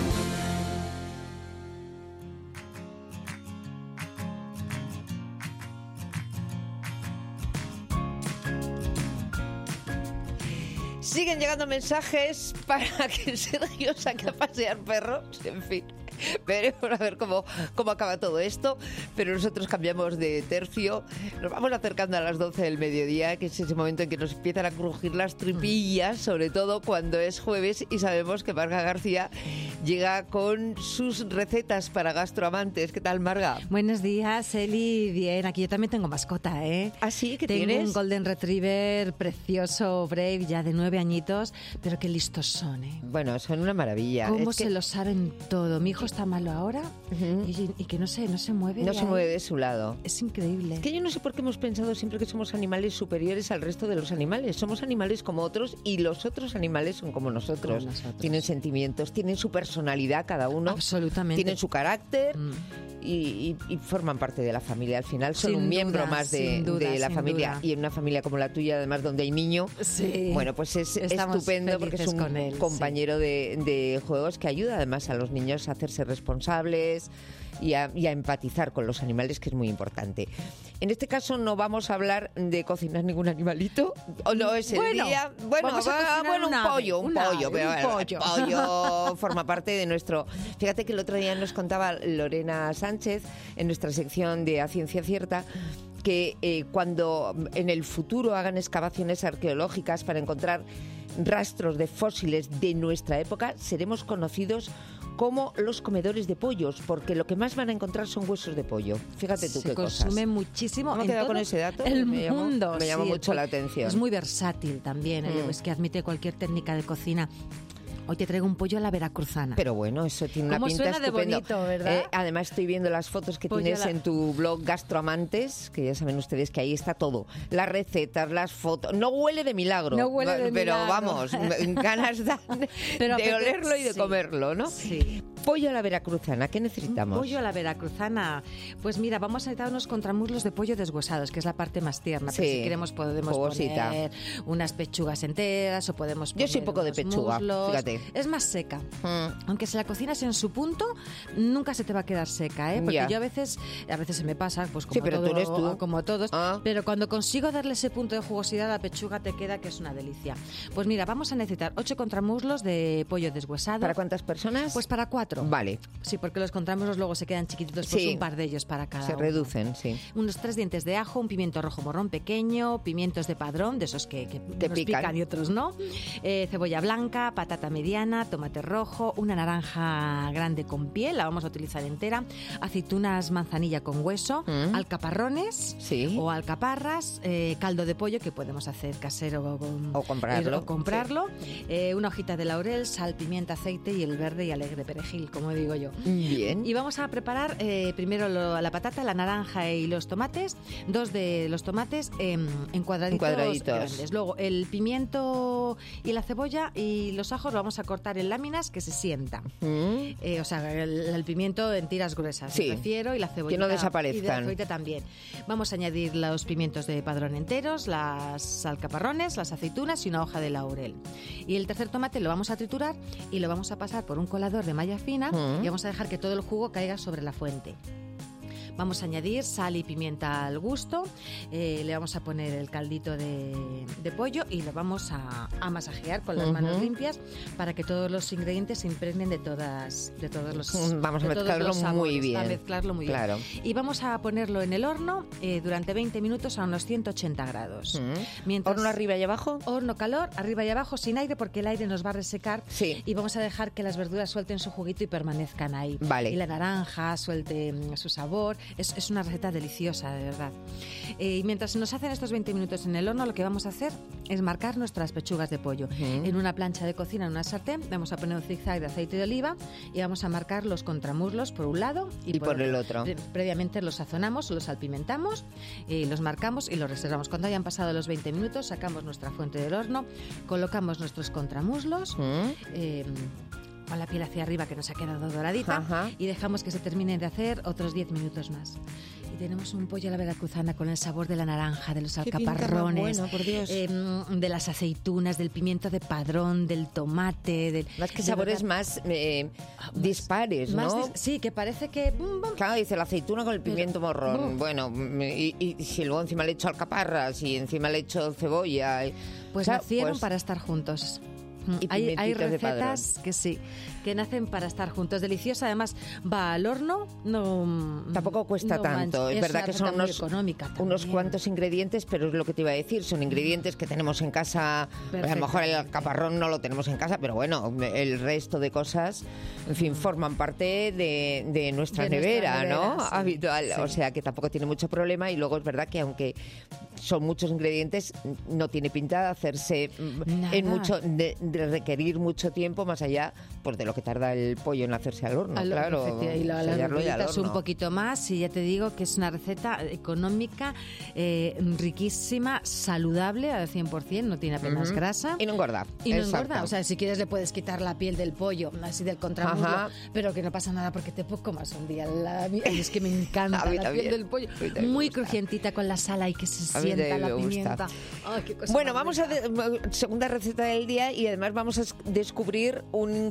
[SPEAKER 2] Siguen llegando mensajes para que Sergio saque a pasear perros, en fin. Veremos a ver cómo, cómo acaba todo esto, pero nosotros cambiamos de tercio, nos vamos acercando a las doce del mediodía, que es ese momento en que nos empiezan a crujir las tripillas, sobre todo cuando es jueves y sabemos que Marga García llega con sus recetas para gastroamantes. ¿Qué tal, Marga?
[SPEAKER 24] Buenos días, Eli. Bien, aquí yo también tengo mascota, ¿eh?
[SPEAKER 2] ¿Ah, sí? ¿Qué
[SPEAKER 24] tengo
[SPEAKER 2] tienes?
[SPEAKER 24] Un Golden Retriever precioso, Brave, ya de nueve añitos, pero qué listos son, ¿eh?
[SPEAKER 2] Bueno, son una maravilla.
[SPEAKER 24] ¿Cómo
[SPEAKER 2] es
[SPEAKER 24] se
[SPEAKER 2] que...
[SPEAKER 24] lo saben todo? Mi hijo está malo ahora uh-huh. y, y que no sé, no se mueve.
[SPEAKER 2] No se
[SPEAKER 24] ahí.
[SPEAKER 2] mueve de su lado.
[SPEAKER 24] Es increíble.
[SPEAKER 2] Es que yo no sé por qué hemos pensado siempre que somos animales superiores al resto de los animales. Somos animales como otros y los otros animales son como nosotros. Como nosotros. Tienen sentimientos, tienen su personalidad cada uno.
[SPEAKER 24] Absolutamente.
[SPEAKER 2] Tienen su carácter mm. y, y, y forman parte de la familia. Al final son sin un miembro duda, más de, duda, de la familia. Duda. Y en una familia como la tuya, además donde hay niño,
[SPEAKER 24] sí.
[SPEAKER 2] bueno, pues es Estamos estupendo porque es un él, compañero sí. de, de juegos que ayuda además a los niños a hacerse responsables y a, y a empatizar con los animales, que es muy importante. En este caso no vamos a hablar de cocinar ningún animalito, o no es el
[SPEAKER 24] bueno,
[SPEAKER 2] día. Bueno, va, bueno un pollo, un, un pollo,
[SPEAKER 24] ave,
[SPEAKER 2] pero
[SPEAKER 24] un pollo.
[SPEAKER 2] El pollo forma parte de nuestro. Fíjate que el otro día nos contaba Lorena Sánchez en nuestra sección de A Ciencia Cierta que eh, cuando en el futuro hagan excavaciones arqueológicas para encontrar rastros de fósiles de nuestra época, seremos conocidos como los comedores de pollos, porque lo que más van a encontrar son huesos de pollo. Fíjate tú
[SPEAKER 24] Se
[SPEAKER 2] qué cosas.
[SPEAKER 24] consume muchísimo
[SPEAKER 2] ¿Me he
[SPEAKER 24] en
[SPEAKER 2] quedado
[SPEAKER 24] todo
[SPEAKER 2] con ese dato?
[SPEAKER 24] el
[SPEAKER 2] me llamó,
[SPEAKER 24] mundo.
[SPEAKER 2] me llamó
[SPEAKER 24] sí,
[SPEAKER 2] mucho
[SPEAKER 24] es
[SPEAKER 2] la
[SPEAKER 24] muy-
[SPEAKER 2] atención.
[SPEAKER 24] Es muy versátil también, ¿eh?
[SPEAKER 2] Mm.
[SPEAKER 24] Es que admite cualquier técnica de cocina. Hoy te traigo un pollo a la veracruzana.
[SPEAKER 2] Pero bueno, eso tiene una
[SPEAKER 24] ¿Cómo
[SPEAKER 2] pinta
[SPEAKER 24] suena de
[SPEAKER 2] estupendo.
[SPEAKER 24] bonito, verdad?
[SPEAKER 2] Eh, además estoy viendo las fotos que
[SPEAKER 24] Pollo
[SPEAKER 2] tienes
[SPEAKER 24] a la-
[SPEAKER 2] en tu blog Gastroamantes, que ya saben ustedes que ahí está todo. Las recetas, las fotos. No huele de milagro.
[SPEAKER 24] No huele de
[SPEAKER 2] pero
[SPEAKER 24] milagro.
[SPEAKER 2] vamos, ganas dan
[SPEAKER 24] Pero
[SPEAKER 2] de
[SPEAKER 24] apetece-
[SPEAKER 2] olerlo y de
[SPEAKER 24] sí,
[SPEAKER 2] comerlo, ¿no?
[SPEAKER 24] Sí.
[SPEAKER 2] Pollo a la veracruzana, ¿qué necesitamos?
[SPEAKER 24] Pollo a la veracruzana. Pues mira, vamos a necesitar unos contramuslos de pollo deshuesados, que es la parte más tierna. Pero
[SPEAKER 2] Sí,
[SPEAKER 24] si queremos podemos
[SPEAKER 2] jugosita.
[SPEAKER 24] poner unas pechugas enteras o podemos
[SPEAKER 2] Yo
[SPEAKER 24] poner
[SPEAKER 2] soy un poco de
[SPEAKER 24] unos
[SPEAKER 2] pechuga,
[SPEAKER 24] muslos.
[SPEAKER 2] fíjate.
[SPEAKER 24] Es más seca.
[SPEAKER 2] Mm.
[SPEAKER 24] Aunque si la cocinas en su punto, nunca se te va a quedar seca, ¿eh? Porque
[SPEAKER 2] Ya.
[SPEAKER 24] yo a veces, a veces se me pasa, pues como,
[SPEAKER 2] Sí, pero
[SPEAKER 24] todo-
[SPEAKER 2] tú eres tú.
[SPEAKER 24] como todos,
[SPEAKER 2] Ah.
[SPEAKER 24] pero cuando consigo darle ese punto de jugosidad a la pechuga te queda que es una delicia. Pues mira, vamos a necesitar ocho contramuslos de pollo deshuesado.
[SPEAKER 2] ¿Para cuántas personas?
[SPEAKER 24] Pues para cuatro.
[SPEAKER 2] Vale.
[SPEAKER 24] Sí, porque los contramuslos luego se quedan chiquititos, pues
[SPEAKER 2] Sí.
[SPEAKER 24] un par de ellos para cada
[SPEAKER 2] Se
[SPEAKER 24] uno.
[SPEAKER 2] reducen, sí.
[SPEAKER 24] Unos tres dientes de ajo, un pimiento rojo morrón pequeño, pimientos de padrón, de esos que, que
[SPEAKER 2] Te
[SPEAKER 24] unos
[SPEAKER 2] pican.
[SPEAKER 24] y otros no, eh, cebolla blanca, patata mediana, tomate rojo, una naranja grande con piel, la vamos a utilizar entera, aceitunas manzanilla con hueso,
[SPEAKER 2] Mm.
[SPEAKER 24] alcaparrones
[SPEAKER 2] Sí.
[SPEAKER 24] o alcaparras, eh, caldo de pollo que podemos hacer casero o, con-
[SPEAKER 2] O comprarlo,
[SPEAKER 24] o comprarlo, eh, una hojita de laurel, sal, pimienta, aceite y el verde y alegre perejil, como digo yo.
[SPEAKER 2] Bien.
[SPEAKER 24] Y vamos a preparar eh, primero lo- la patata, la naranja y los tomates, dos de los tomates em, en cuadraditos,
[SPEAKER 2] En cuadraditos.
[SPEAKER 24] grandes. Luego el pimiento y la cebolla y los ajos lo vamos a cortar en láminas que se sienta.
[SPEAKER 2] Mm.
[SPEAKER 24] Eh, o sea, el, el pimiento en tiras gruesas,
[SPEAKER 2] Sí.
[SPEAKER 24] me refiero, y la cebolla.
[SPEAKER 2] Que no desaparezcan.
[SPEAKER 24] Y de la cebolla también. Vamos a añadir los pimientos de padrón enteros, las alcaparrones, las aceitunas y una hoja de laurel. Y el tercer tomate lo vamos a triturar y lo vamos a pasar por un colador de malla fina
[SPEAKER 2] Mm.
[SPEAKER 24] y vamos a dejar que todo el jugo caiga sobre la fuente. Vamos a añadir sal y pimienta al gusto, eh, le vamos a poner el caldito de, de pollo y lo vamos a, a masajear con las
[SPEAKER 2] Ujú.
[SPEAKER 24] manos limpias para que todos los ingredientes se impregnen de todas de todos los
[SPEAKER 2] Mm, vamos a
[SPEAKER 24] de todos
[SPEAKER 2] mezclarlo
[SPEAKER 24] los
[SPEAKER 2] muy
[SPEAKER 24] sabores,
[SPEAKER 2] bien.
[SPEAKER 24] a mezclarlo muy
[SPEAKER 2] Claro.
[SPEAKER 24] bien. Y vamos a ponerlo en el horno eh, durante veinte minutos a unos ciento ochenta grados.
[SPEAKER 2] Mm.
[SPEAKER 24] Mientras-
[SPEAKER 2] ¿Horno arriba y abajo?
[SPEAKER 24] Horno calor, arriba y abajo, sin aire, porque el aire nos va a resecar.
[SPEAKER 2] Sí.
[SPEAKER 24] Y vamos a dejar que las verduras suelten su juguito y permanezcan ahí.
[SPEAKER 2] Vale.
[SPEAKER 24] Y la naranja suelte mm, su sabor. Es, es una receta deliciosa, de verdad. Eh, y mientras nos hacen estos veinte minutos en el horno, lo que vamos a hacer es marcar nuestras pechugas de pollo.
[SPEAKER 2] Ujú.
[SPEAKER 24] En una plancha de cocina, en una sartén, vamos a poner un zigzag de aceite de oliva y vamos a marcar los contramuslos por un lado y,
[SPEAKER 2] Y por el otro.
[SPEAKER 24] Pre- Previamente los sazonamos, los salpimentamos, y los marcamos y los reservamos. Cuando hayan pasado los veinte minutos, sacamos nuestra fuente del horno, colocamos nuestros contramuslos,
[SPEAKER 2] Mm.
[SPEAKER 24] eh, con la piel hacia arriba que nos ha quedado doradita,
[SPEAKER 2] Ajá.
[SPEAKER 24] y dejamos que se terminen de hacer otros diez minutos más. Y tenemos un pollo a la veracruzana con el sabor de la naranja, de los
[SPEAKER 2] Qué pinta más
[SPEAKER 24] alcaparrones,
[SPEAKER 2] buena, por Dios.
[SPEAKER 24] eh, de las aceitunas, del pimiento de padrón, del tomate, del...
[SPEAKER 2] Más que
[SPEAKER 24] de
[SPEAKER 2] sabores
[SPEAKER 24] verdad,
[SPEAKER 2] más eh, dispares,
[SPEAKER 24] más
[SPEAKER 2] ¿no?
[SPEAKER 24] dis- sí, que parece que... mm, mm,
[SPEAKER 2] Claro, dice la aceituna con el pimiento morrón.
[SPEAKER 24] Uf.
[SPEAKER 2] Bueno, mm, y, y si luego encima le echo alcaparras y encima le echo cebolla. y-
[SPEAKER 24] Pues
[SPEAKER 2] o sea,
[SPEAKER 24] nacieron
[SPEAKER 2] pues-
[SPEAKER 24] para estar juntos. Mm,
[SPEAKER 2] Y
[SPEAKER 24] Hay, hay
[SPEAKER 2] pimentitos de
[SPEAKER 24] recetas que sí, que nacen para estar juntos. Deliciosa, además va al horno. No,
[SPEAKER 2] Tampoco cuesta
[SPEAKER 24] no
[SPEAKER 2] tanto.
[SPEAKER 24] mancha.
[SPEAKER 2] Es verdad
[SPEAKER 24] una
[SPEAKER 2] que son
[SPEAKER 24] receta muy
[SPEAKER 2] unos,
[SPEAKER 24] económica
[SPEAKER 2] unos
[SPEAKER 24] también.
[SPEAKER 2] cuantos ingredientes, pero es lo que te iba a decir. Son ingredientes que tenemos en casa. A lo mejor el alcaparrón no lo tenemos en casa, pero bueno, el resto de cosas, en fin, forman parte de, de nuestra
[SPEAKER 24] De nuestra
[SPEAKER 2] nevera,
[SPEAKER 24] nevera,
[SPEAKER 2] ¿no?
[SPEAKER 24] sí,
[SPEAKER 2] Habitual.
[SPEAKER 24] sí.
[SPEAKER 2] O sea que tampoco tiene mucho problema. Y luego es verdad que aunque son muchos ingredientes, no tiene pinta de hacerse mm,
[SPEAKER 24] Nada.
[SPEAKER 2] en mucho, de, de requerir mucho tiempo más allá pues de lo que tarda el pollo en hacerse al horno.
[SPEAKER 24] Al-
[SPEAKER 2] claro,
[SPEAKER 24] efectivamente, y la- las
[SPEAKER 2] sellarlo y al
[SPEAKER 24] verduritas un
[SPEAKER 2] horno.
[SPEAKER 24] poquito más y ya te digo que es una receta económica, eh, riquísima, saludable al cien por ciento, no tiene apenas
[SPEAKER 2] Ujú.
[SPEAKER 24] grasa.
[SPEAKER 2] Y no engorda.
[SPEAKER 24] Y no
[SPEAKER 2] Exacto.
[SPEAKER 24] engorda, o sea, si quieres le puedes quitar la piel del pollo, así del contramuslo,
[SPEAKER 2] Ajá.
[SPEAKER 24] pero que no pasa nada porque te puedo comas un día. La, ay, es que me encanta
[SPEAKER 2] A mí
[SPEAKER 24] la
[SPEAKER 2] también.
[SPEAKER 24] piel del pollo,
[SPEAKER 2] A mí también me
[SPEAKER 24] muy
[SPEAKER 2] gusta.
[SPEAKER 24] crujientita con la sal y que se
[SPEAKER 2] A mí
[SPEAKER 24] sienta
[SPEAKER 2] también
[SPEAKER 24] la
[SPEAKER 2] me gusta.
[SPEAKER 24] pimienta. Ay, qué cosa
[SPEAKER 2] Bueno,
[SPEAKER 24] más
[SPEAKER 2] vamos a de- segunda receta del día y además vamos a es- descubrir un ingrediente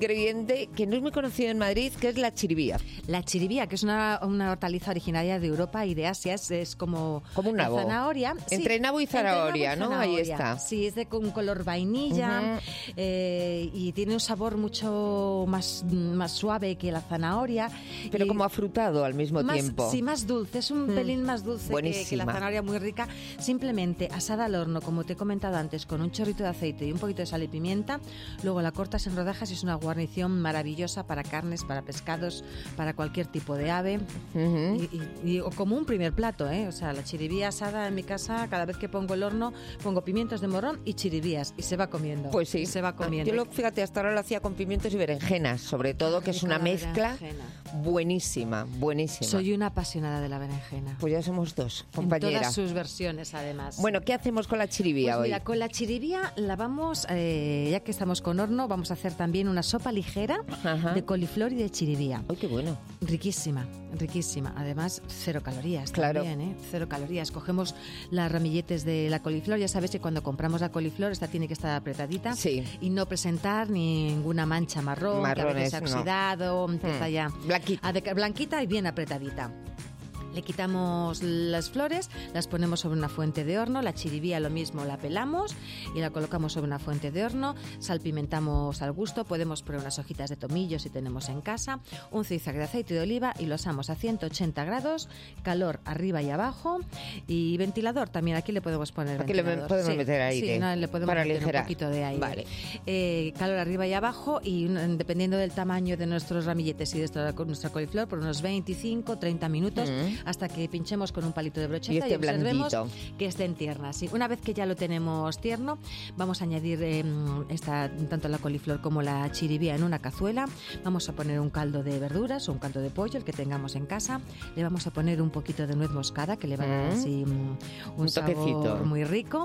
[SPEAKER 2] ingrediente que no es muy conocido en Madrid, que es la chiribía.
[SPEAKER 24] La chiribía, que es una, una hortaliza originaria de Europa y de Asia, es, es como,
[SPEAKER 2] como un nabo.
[SPEAKER 24] La zanahoria.
[SPEAKER 2] Entre
[SPEAKER 24] sí,
[SPEAKER 2] nabo y zanahoria, ¿no?
[SPEAKER 24] Zanahoria.
[SPEAKER 2] Ahí está.
[SPEAKER 24] Sí, es de un color vainilla uh-huh. eh, y tiene un sabor mucho más, más suave que la zanahoria.
[SPEAKER 2] Pero
[SPEAKER 24] y
[SPEAKER 2] como afrutado al mismo
[SPEAKER 24] más,
[SPEAKER 2] tiempo.
[SPEAKER 24] Sí, más dulce, es un mm. pelín más dulce que, que la zanahoria, muy rica. Simplemente asada al horno, como te he comentado antes, con un chorrito de aceite y un poquito de sal y pimienta. Luego la cortas en rodajas y es una guarnición maravillosa para carnes, para pescados, para cualquier tipo de ave. Uh-huh. y, y, y, o como un primer plato, ¿eh? O sea, la chiribía asada en mi casa, cada vez que pongo el horno, pongo pimientos de morrón y chiribías y se va comiendo.
[SPEAKER 2] Pues sí.
[SPEAKER 24] Se va comiendo.
[SPEAKER 2] Yo lo, fíjate, hasta ahora lo hacía con pimientos y berenjenas, sobre todo, que es una mezcla buenísima, buenísima.
[SPEAKER 24] Soy una apasionada de la berenjena.
[SPEAKER 2] Pues ya somos dos, compañera.
[SPEAKER 24] En todas sus versiones, además.
[SPEAKER 2] Bueno, ¿qué hacemos con la chiribía
[SPEAKER 24] pues
[SPEAKER 2] hoy?
[SPEAKER 24] Mira, con la chiribía la vamos, eh, ya que estamos con horno, vamos a hacer también una sopa ligera Ajá. de coliflor y de chiribía.
[SPEAKER 2] ¡Ay, qué bueno!
[SPEAKER 24] Riquísima, riquísima. Además, cero calorías
[SPEAKER 2] claro.
[SPEAKER 24] también, ¿eh? Cero calorías. Cogemos las ramilletes de la coliflor. Ya sabes que cuando compramos la coliflor, esta tiene que estar apretadita
[SPEAKER 2] sí.
[SPEAKER 24] y no presentar ninguna mancha marrón,
[SPEAKER 2] Marrones,
[SPEAKER 24] que a veces se ha oxidado,
[SPEAKER 2] no.
[SPEAKER 24] empieza
[SPEAKER 2] hmm.
[SPEAKER 24] ya
[SPEAKER 2] blanquita.
[SPEAKER 24] A de, blanquita y bien apretadita. Le quitamos las flores, las ponemos sobre una fuente de horno, la chiribía lo mismo, la pelamos y la colocamos sobre una fuente de horno, salpimentamos al gusto, podemos poner unas hojitas de tomillo si tenemos en casa, un zigzag de aceite de oliva y lo asamos a ciento ochenta grados, calor arriba y abajo y ventilador también, aquí le podemos poner
[SPEAKER 2] aquí
[SPEAKER 24] ventilador.
[SPEAKER 2] le podemos
[SPEAKER 24] sí,
[SPEAKER 2] meter aire,
[SPEAKER 24] sí, no, le podemos
[SPEAKER 2] para
[SPEAKER 24] meter
[SPEAKER 2] aligerar.
[SPEAKER 24] un poquito de aire.
[SPEAKER 2] Vale.
[SPEAKER 24] Eh, calor arriba y abajo y dependiendo del tamaño de nuestros ramilletes y de nuestra, nuestra coliflor, por unos veinticinco treinta minutos mm. hasta que pinchemos con un palito de brocheta y,
[SPEAKER 2] este
[SPEAKER 24] y observemos
[SPEAKER 2] blandito.
[SPEAKER 24] que estén tiernas. Sí. Una vez que ya lo tenemos tierno, vamos a añadir eh, esta, tanto la coliflor como la chiribía en una cazuela. Vamos a poner un caldo de verduras o un caldo de pollo, el que tengamos en casa. Le vamos a poner un poquito de nuez moscada, que le va a dar así un, un sabor
[SPEAKER 2] toquecito
[SPEAKER 24] muy rico.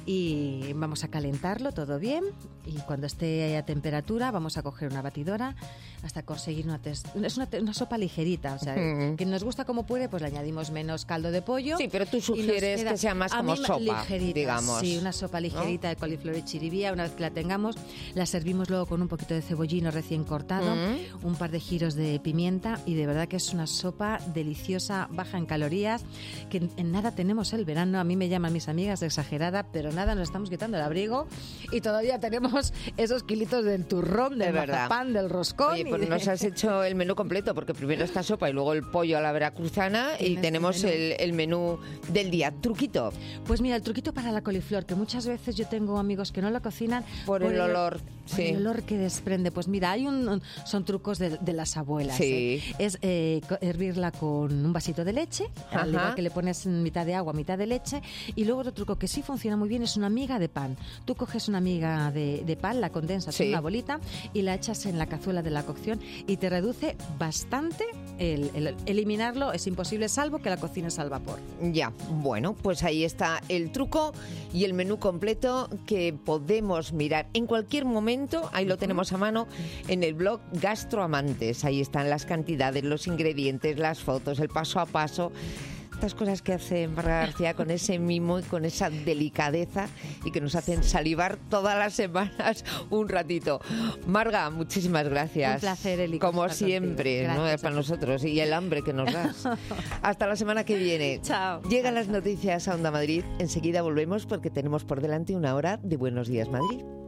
[SPEAKER 24] Y vamos a calentarlo todo bien. Y cuando esté a temperatura, vamos a coger una batidora hasta conseguir una... Tes- es una, una sopa ligerita. O sea, mm. que nos gusta como puede, pues le añadimos menos caldo de pollo.
[SPEAKER 2] Sí, pero tú sugieres
[SPEAKER 24] queda,
[SPEAKER 2] que sea más como sopa,
[SPEAKER 24] ligerita,
[SPEAKER 2] digamos.
[SPEAKER 24] Sí, una sopa ligerita, ¿no?, de coliflor y chiribía. Una vez que la tengamos, la servimos luego con un poquito de cebollino recién cortado, mm. un par de giros de pimienta y de verdad que es una sopa deliciosa, baja en calorías, que en, en nada tenemos el verano. A mí me llaman mis amigas de exagerada, pero nada, nos estamos quitando el abrigo y todavía tenemos esos kilitos del turrón, del
[SPEAKER 2] de
[SPEAKER 24] mazapán, del roscón.
[SPEAKER 2] Oye, pues
[SPEAKER 24] de...
[SPEAKER 2] nos has hecho el menú completo, porque primero esta sopa y luego el pollo a la veracruzana y tenemos el, el menú del día. ¿Truquito?
[SPEAKER 24] Pues mira, el truquito para la coliflor, que muchas veces yo tengo amigos que no la cocinan
[SPEAKER 2] por, por el, el olor.
[SPEAKER 24] Por
[SPEAKER 2] sí.
[SPEAKER 24] el olor que desprende. Pues mira, hay un, un son trucos de, de las abuelas.
[SPEAKER 2] Sí.
[SPEAKER 24] ¿eh? Es eh, hervirla con un vasito de leche, Ajá. al igual que le pones mitad de agua, mitad de leche. Y luego otro truco que sí funciona muy bien es una miga de pan. Tú coges una miga de, de pan, la condensas sí. en una bolita y la echas en la cazuela de la cocción y te reduce bastante. El, el eliminarlo es imposible, salvo que la cocines al vapor.
[SPEAKER 2] Ya, bueno, pues ahí está el truco y el menú completo que podemos mirar en cualquier momento. Ahí lo tenemos a mano en el blog Gastroamantes. Ahí están las cantidades, los ingredientes, las fotos, el paso a paso. Estas cosas que hace Marga García con ese mimo y con esa delicadeza y que nos hacen salivar todas las semanas un ratito. Marga, muchísimas gracias.
[SPEAKER 24] Un placer, Eli.
[SPEAKER 2] Como siempre, ¿no? Para nosotros y el hambre que nos das. Hasta la semana que viene.
[SPEAKER 24] Chao.
[SPEAKER 2] Llegan las noticias a Onda Madrid. Enseguida volvemos porque tenemos por delante una hora de Buenos Días Madrid.